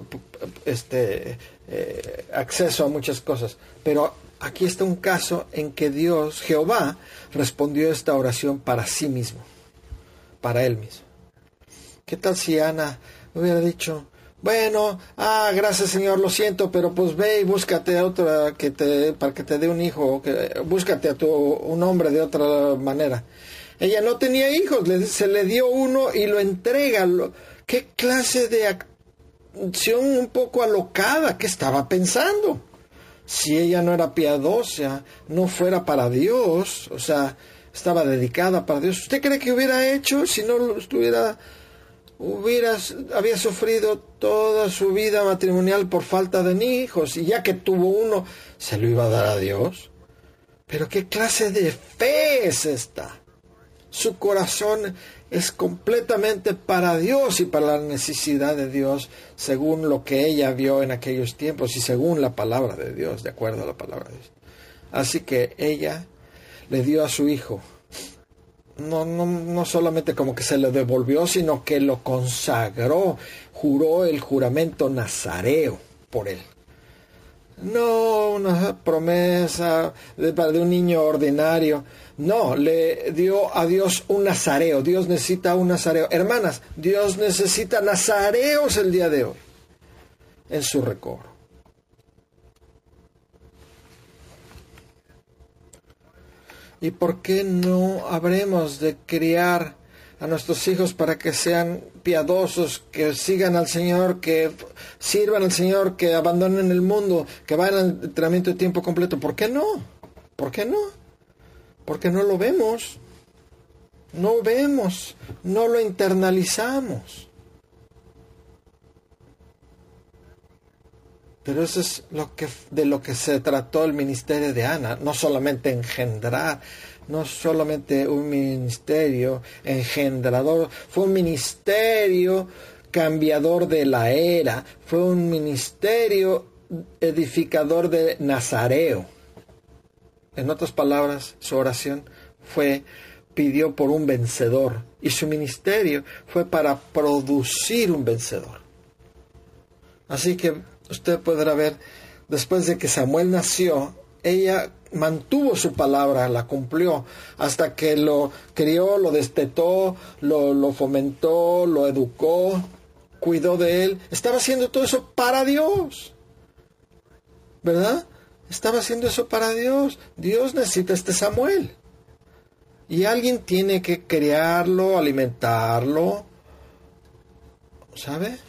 Speaker 1: acceso a muchas cosas. Pero aquí está un caso en que Jehová, respondió esta oración para sí mismo, para él mismo. ¿Qué tal si Ana hubiera dicho, bueno, gracias Señor, lo siento, pero pues ve y búscate a otra para que te dé un hijo, búscate un hombre de otra manera? Ella no tenía hijos, se le dio uno y lo entrega. ¿Qué clase de acción un poco alocada? ¿Qué estaba pensando? Si ella no era piadosa, no fuera para Dios, o sea, estaba dedicada para Dios, ¿usted cree que hubiera hecho si no había sufrido toda su vida matrimonial por falta de hijos, y ya que tuvo uno, se lo iba a dar a Dios? Pero ¿qué clase de fe es esta? Su corazón es completamente para Dios y para la necesidad de Dios, según lo que ella vio en aquellos tiempos y según la palabra de Dios, de acuerdo a la palabra de Dios. Así que ella le dio a su hijo, no solamente como que se le devolvió, sino que lo consagró, juró el juramento nazareo por él. No una promesa de un niño ordinario. No, le dio a Dios un nazareo. Dios necesita un nazareo. Hermanas, Dios necesita nazareos el día de hoy en su recobro. ¿Y por qué no habremos de criar a nuestros hijos para que sean piadosos, que sigan al Señor, que sirvan al Señor, que abandonen el mundo, que vayan al entrenamiento de tiempo completo? ¿Por qué no? ¿Por qué no? Porque no lo vemos. No vemos, no lo internalizamos. Pero eso es de lo que se trató el ministerio de Ana, no solamente engendrar, no solamente un ministerio engendrador, fue un ministerio cambiador de la era, fue un ministerio edificador de nazareo. En otras palabras, su oración pidió por un vencedor, y su ministerio fue para producir un vencedor. Así que usted podrá ver, después de que Samuel nació, ella mantuvo su palabra, la cumplió, hasta que lo crió, lo destetó, lo fomentó, lo educó, cuidó de él. Estaba haciendo todo eso para Dios, ¿verdad? Estaba haciendo eso para Dios. Dios necesita este Samuel. Y alguien tiene que criarlo, alimentarlo, ¿sabe?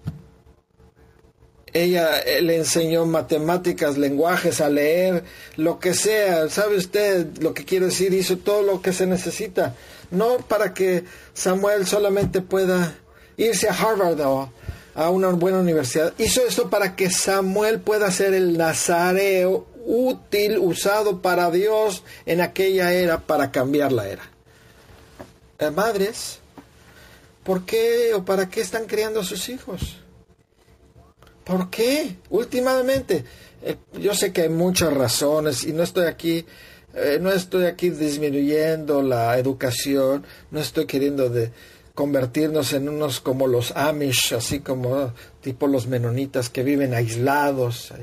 Speaker 1: Ella le enseñó matemáticas, lenguajes, a leer, lo que sea. ¿Sabe usted lo que quiero decir? Hizo todo lo que se necesita. No para que Samuel solamente pueda irse a Harvard o a una buena universidad. Hizo esto para que Samuel pueda ser el nazareo útil, usado para Dios en aquella era, para cambiar la era. Madres, ¿por qué o para qué están criando a sus hijos? ¿Por qué? Últimamente, yo sé que hay muchas razones y no estoy aquí disminuyendo la educación, no estoy queriendo convertirnos en unos como los Amish, así como tipo los menonitas que viven aislados.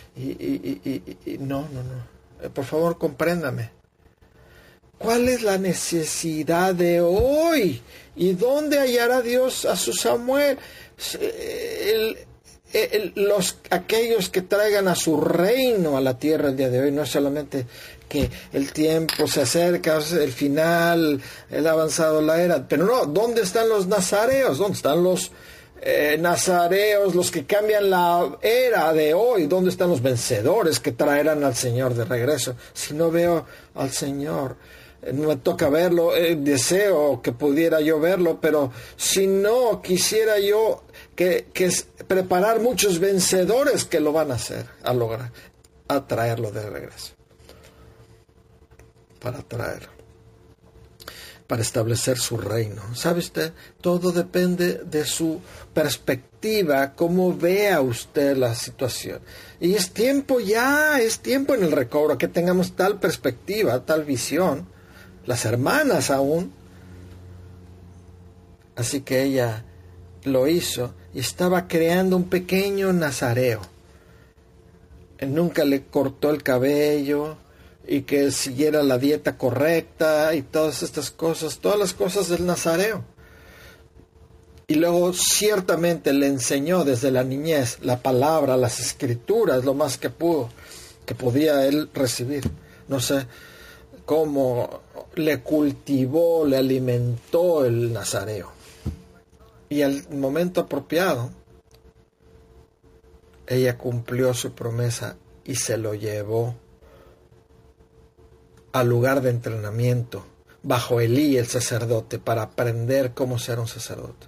Speaker 1: No. Por favor, compréndame. ¿Cuál es la necesidad de hoy? ¿Y dónde hallará Dios a su Samuel? Aquellos que traigan a su reino a la tierra el día de hoy, no es solamente que el tiempo se acerca, el final, el avanzado la era, pero no, ¿dónde están los nazareos? ¿Dónde están los nazareos, los que cambian la era de hoy? ¿Dónde están los vencedores que traerán al Señor de regreso? Si no veo al Señor, no me toca verlo, deseo que pudiera yo verlo, pero si no, quisiera yo que preparar muchos vencedores que lo van a hacer, a lograr, a traerlo de regreso, para establecer su reino. ¿Sabe usted? Todo depende de su perspectiva, cómo vea usted la situación. Y es tiempo en el recobro que tengamos tal perspectiva, tal visión, las hermanas aún. Así que ella lo hizo y estaba creando un pequeño nazareo. Nunca le cortó el cabello y que siguiera la dieta correcta y todas estas cosas, todas las cosas del nazareo. Y luego ciertamente le enseñó desde la niñez la palabra, las escrituras, lo más que podía él recibir. No sé cómo le cultivó, le alimentó el nazareo. Y al momento apropiado, ella cumplió su promesa y se lo llevó al lugar de entrenamiento bajo Elí, el sacerdote, para aprender cómo ser un sacerdote.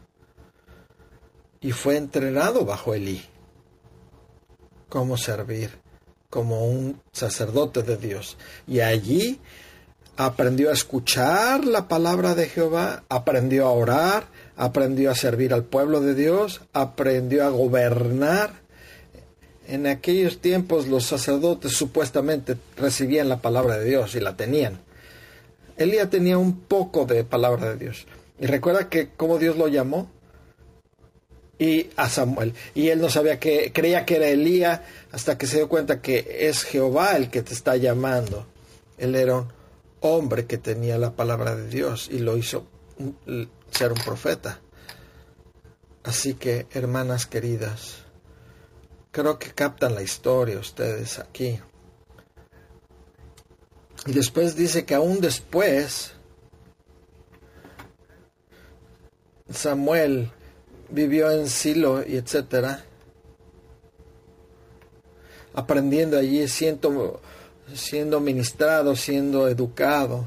Speaker 1: Y fue entrenado bajo Elí, cómo servir, como un sacerdote de Dios. Y allí aprendió a escuchar la palabra de Jehová, aprendió a orar, aprendió a servir al pueblo de Dios, aprendió a gobernar. En aquellos tiempos los sacerdotes supuestamente recibían la palabra de Dios y la tenían. Elías tenía un poco de palabra de Dios. Y recuerda que cómo Dios lo llamó y a Samuel. Y él no sabía que, creía que era Elías hasta que se dio cuenta que es Jehová el que te está llamando. Él era un hombre que tenía la palabra de Dios y lo hizo ser un profeta. Así que, hermanas queridas, creo que captan la historia ustedes aquí. Y después dice que aún después Samuel vivió en Silo y etcétera, aprendiendo allí, siendo ministrado, siendo educado.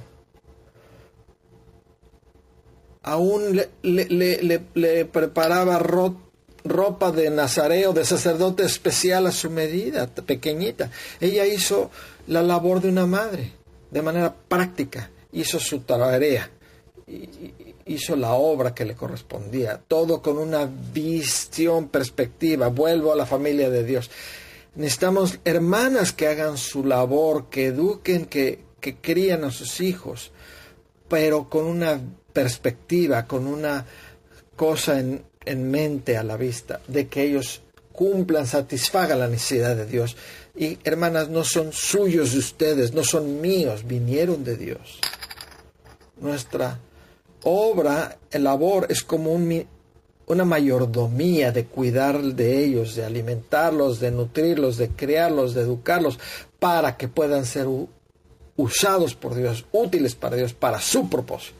Speaker 1: Aún le preparaba ropa de nazareo, de sacerdote especial a su medida, pequeñita. Ella hizo la labor de una madre, de manera práctica, hizo su tarea, hizo la obra que le correspondía, todo con una visión, perspectiva. Vuelvo a la familia de Dios. Necesitamos hermanas que hagan su labor, que eduquen, que crían a sus hijos, pero con una perspectiva, con una cosa en mente a la vista, de que ellos cumplan, satisfagan la necesidad de Dios. Y hermanas, no son suyos de ustedes, no son míos, vinieron de Dios. Nuestra obra, el labor, es como una mayordomía de cuidar de ellos, de alimentarlos, de nutrirlos, de criarlos, de educarlos, para que puedan ser usados por Dios, útiles para Dios, para su propósito.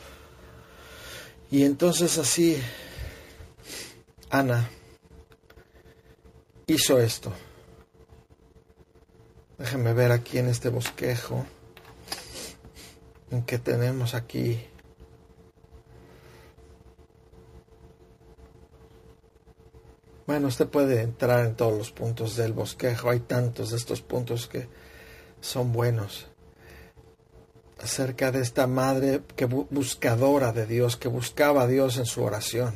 Speaker 1: Y entonces así Ana hizo esto. Déjenme ver aquí en este bosquejo en que tenemos aquí. Bueno, usted puede entrar en todos los puntos del bosquejo. Hay tantos de estos puntos que son buenos. Acerca de esta madre que buscadora de Dios, que buscaba a Dios en su oración.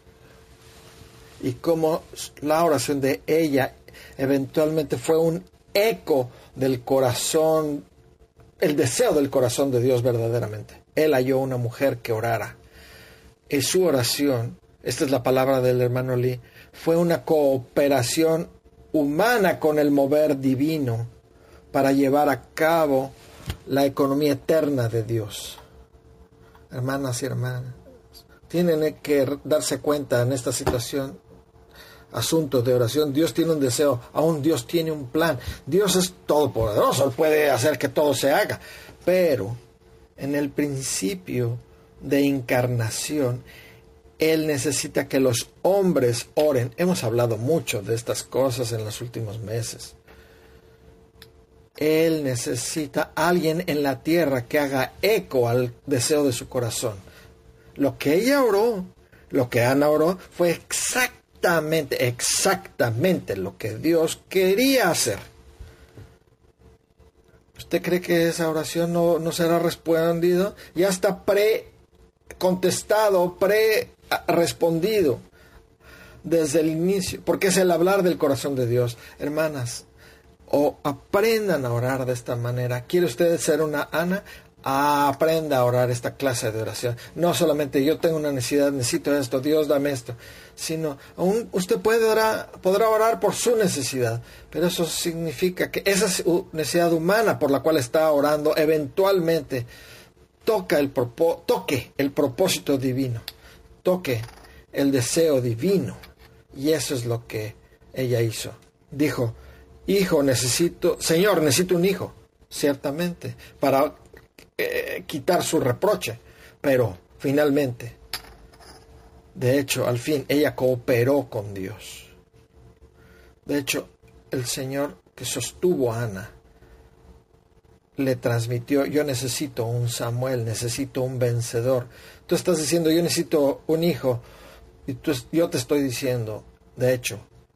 Speaker 1: Y cómo la oración de ella eventualmente fue un eco del corazón, el deseo del corazón de Dios verdaderamente. Él halló una mujer que orara. Y su oración, esta es la palabra del hermano Lee, fue una cooperación humana con el mover divino para llevar a cabo la economía eterna de Dios. Hermanas y hermanos, tienen que darse cuenta en esta situación, asunto de oración. Dios tiene un deseo, aún Dios tiene un plan. Dios es todopoderoso, Él puede hacer que todo se haga, pero en el principio de encarnación, Él necesita que los hombres oren. Hemos hablado mucho de estas cosas en los últimos meses. Él necesita a alguien en la tierra que haga eco al deseo de su corazón. Lo que ella oró, lo que Ana oró, fue exactamente lo que Dios quería hacer. ¿Usted cree que esa oración no será respondida? Ya está contestado, respondido desde el inicio, porque es el hablar del corazón de Dios. Hermanas, aprendan a orar de esta manera. ¿Quiere usted ser una Ana? Aprenda a orar esta clase de oración. No solamente yo tengo una necesidad, necesito esto, Dios dame esto, sino aún usted podrá orar por su necesidad, pero eso significa que esa necesidad humana por la cual está orando eventualmente toque el propósito divino, toque el deseo divino. Y eso es lo que ella hizo. Dijo: Señor, necesito un hijo, ciertamente, para quitar su reproche. Pero finalmente, de hecho, al fin, ella cooperó con Dios. De hecho, el Señor que sostuvo a Ana le transmitió: yo necesito un Samuel, necesito un vencedor. Tú estás diciendo: yo necesito un hijo, y yo te estoy diciendo, de hecho,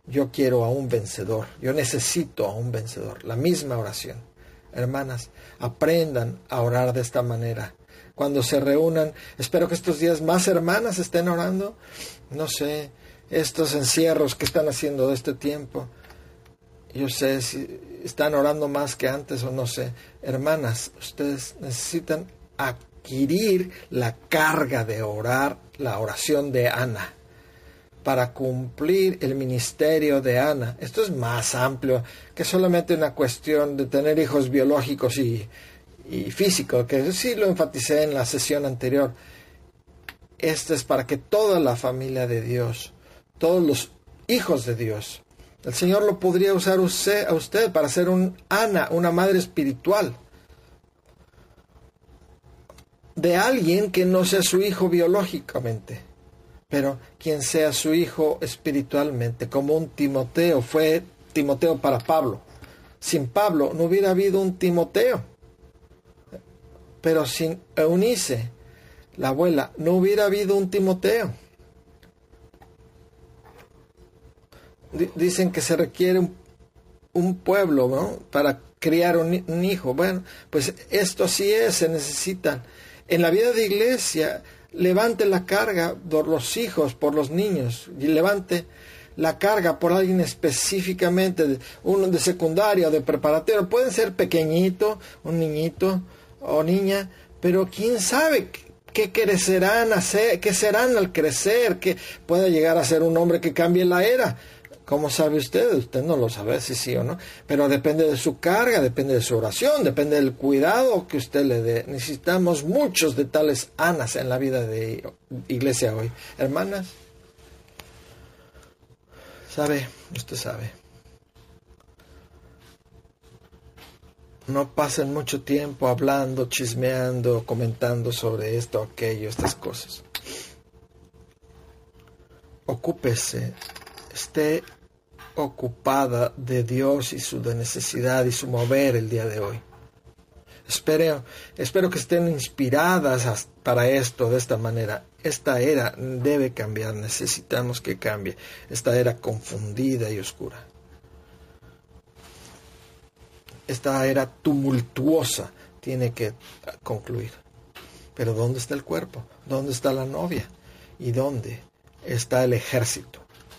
Speaker 1: Yo quiero a un vencedor, yo necesito a un vencedor. La misma oración. Hermanas, aprendan a orar de esta manera. Cuando se reúnan, espero que estos días más hermanas estén orando. No sé, estos encierros que están haciendo de este tiempo. Yo sé si están orando más que antes o no sé. Hermanas, ustedes necesitan adquirir la carga de orar, la oración de Ana, para cumplir el ministerio de Ana. Esto es más amplio que solamente una cuestión de tener hijos biológicos y físicos, que sí lo enfaticé en la sesión anterior. Esto es para que toda la familia de Dios, todos los hijos de Dios, el Señor lo podría usar a usted para ser un Ana, una madre espiritual de alguien que no sea su hijo biológicamente, pero quien sea su hijo espiritualmente, como un Timoteo. Fue Timoteo para Pablo. Sin Pablo no hubiera habido un Timoteo. Pero sin Eunice, la abuela, no hubiera habido un Timoteo. Dicen que se requiere un pueblo, ¿no?, para criar un hijo. Bueno, pues esto sí es, se necesitan. En la vida de iglesia, levante la carga por los hijos, por los niños, y levante la carga por alguien específicamente, uno de secundaria o de preparatoria. Pueden ser pequeñito, un niñito o niña, pero quién sabe qué crecerán, qué serán al crecer, que pueda llegar a ser un hombre que cambie la era. ¿Cómo sabe usted? Usted no lo sabe si sí o no, pero depende de su carga, depende de su oración, depende del cuidado que usted le dé. Necesitamos muchos de tales Anas en la vida de iglesia hoy. Hermanas, usted sabe, no pasen mucho tiempo hablando, chismeando, comentando sobre esto, aquello, estas cosas. Ocúpese, esté ocupada de Dios y su necesidad y su mover el día de hoy. Espero que estén inspiradas para esto de esta manera. Esta era debe cambiar, necesitamos que cambie. Esta era confundida y oscura. Esta era tumultuosa tiene que concluir. Pero ¿dónde está el cuerpo? ¿Dónde está la novia? ¿Y dónde está el ejército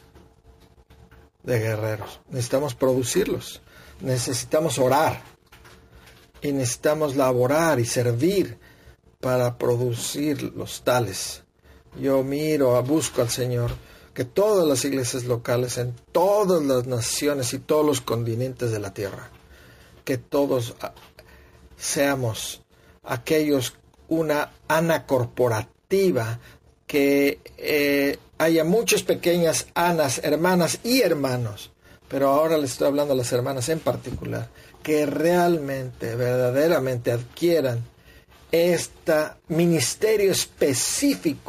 Speaker 1: de guerreros? Necesitamos producirlos, necesitamos orar y necesitamos laborar y servir para producir los tales. Yo busco al Señor que todas las iglesias locales en todas las naciones y todos los continentes de la tierra, que todos seamos aquellos, una Ana corporativa, que haya muchas pequeñas Anas, hermanas y hermanos, pero ahora les estoy hablando a las hermanas en particular, que realmente, verdaderamente adquieran este ministerio específico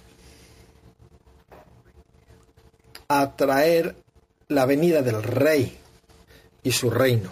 Speaker 1: a traer la venida del Rey y su reino.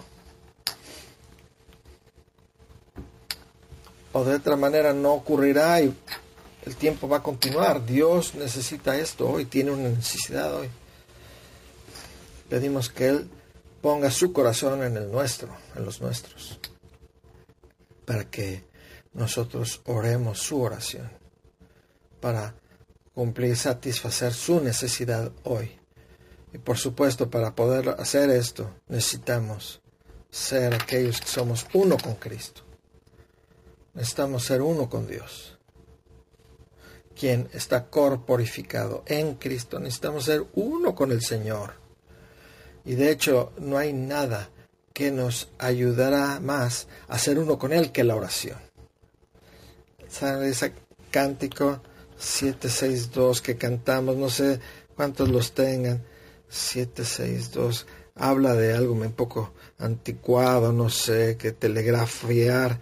Speaker 1: O de otra manera no ocurrirá y el tiempo va a continuar. Dios necesita esto hoy, tiene una necesidad hoy. Pedimos que Él ponga su corazón en el nuestro, en los nuestros, para que nosotros oremos su oración, para cumplir, satisfacer su necesidad hoy. Y por supuesto, para poder hacer esto, necesitamos ser aquellos que somos uno con Cristo. Necesitamos ser uno con Dios, quien está corporificado en Cristo. Necesitamos ser uno con el Señor. Y de hecho, no hay nada que nos ayudará más a ser uno con Él que la oración. ¿Saben ese cántico 762 que cantamos? No sé cuántos los tengan. 762 habla de algo un poco anticuado, no sé, que telegrafiar.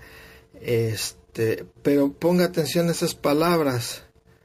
Speaker 1: Pero ponga atención a esas palabras.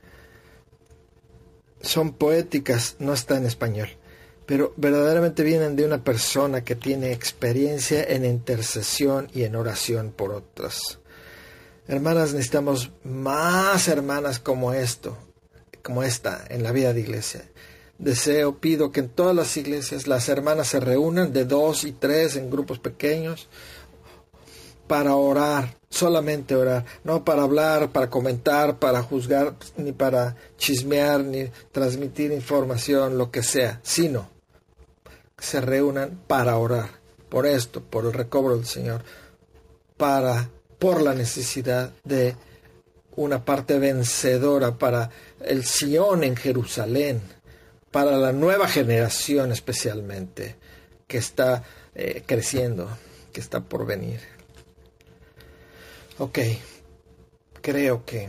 Speaker 1: Son poéticas, no está en español, pero verdaderamente vienen de una persona que tiene experiencia en intercesión y en oración por otras. Hermanas, necesitamos más hermanas como esta en la vida de iglesia. pido que en todas las iglesias las hermanas se reúnan de 2 y 3 en grupos pequeños para orar, solamente orar, no para hablar, para comentar, para juzgar, ni para chismear, ni transmitir información, lo que sea, sino que se reúnan para orar, por esto, por el recobro del Señor, por la necesidad de una parte vencedora para el Sion en Jerusalén, para la nueva generación especialmente, que está creciendo, que está por venir. Ok, creo que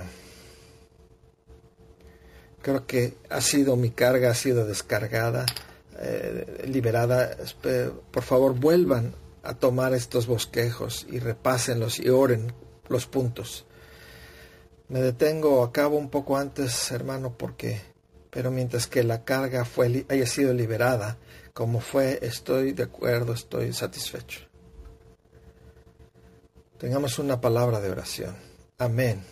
Speaker 1: mi carga ha sido descargada, liberada. Por favor, vuelvan a tomar estos bosquejos y repásenlos y oren los puntos. Me detengo, acabo un poco antes, hermano, pero mientras que la carga haya sido liberada, como fue, estoy de acuerdo, estoy satisfecho. Tengamos una palabra de oración. Amén.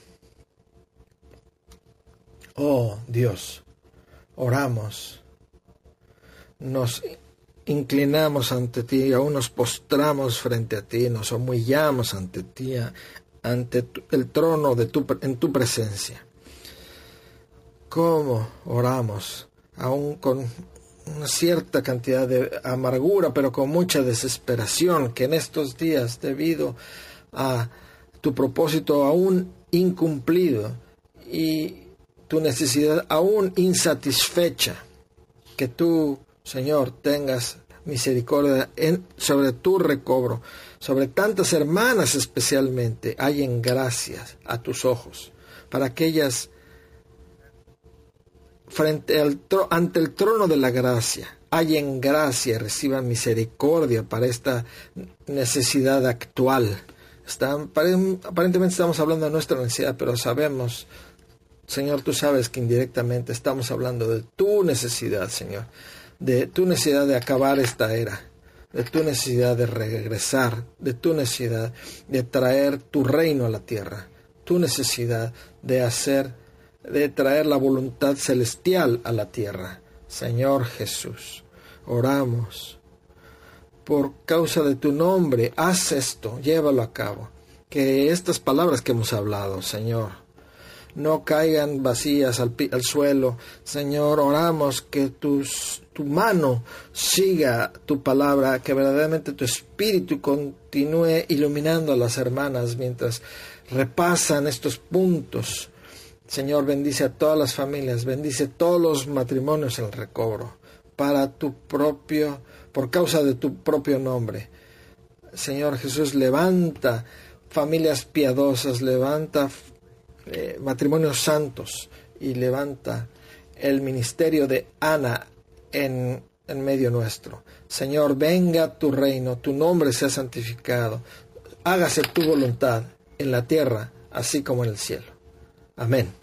Speaker 1: Oh Dios, oramos, nos inclinamos ante ti, aún nos postramos frente a ti, nos humillamos ante ti, ante el trono en tu presencia. ¿Cómo oramos? Aún con una cierta cantidad de amargura, pero con mucha desesperación, que en estos días, debido a tu propósito aún incumplido y tu necesidad aún insatisfecha, que tú, Señor, tengas misericordia sobre tu recobro, sobre tantas hermanas especialmente, hallen gracias a tus ojos, para que ellas ante el trono de la gracia hallen gracia y reciban misericordia para esta necesidad actual. Aparentemente estamos hablando de nuestra necesidad, pero sabemos, Señor, tú sabes que indirectamente estamos hablando de tu necesidad, Señor, de tu necesidad de acabar esta era, de tu necesidad de regresar, de tu necesidad de traer tu reino a la tierra, tu necesidad de traer la voluntad celestial a la tierra. Señor Jesús, oramos. Por causa de tu nombre, haz esto, llévalo a cabo. Que estas palabras que hemos hablado, Señor, no caigan vacías al suelo. Señor, oramos que tu mano siga tu palabra, que verdaderamente tu espíritu continúe iluminando a las hermanas mientras repasan estos puntos. Señor, bendice a todas las familias, bendice todos los matrimonios en el recobro, por causa de tu propio nombre. Señor Jesús, levanta familias piadosas, levanta matrimonios santos y levanta el ministerio de Ana en medio nuestro. Señor, venga tu reino, tu nombre sea santificado, hágase tu voluntad en la tierra así como en el cielo. Amén.